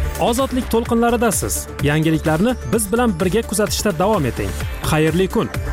Ozodlik to'lqinlaridasiz. Yangiliklarni biz bilan birga kuzatishda davom eting. Xayrli kun.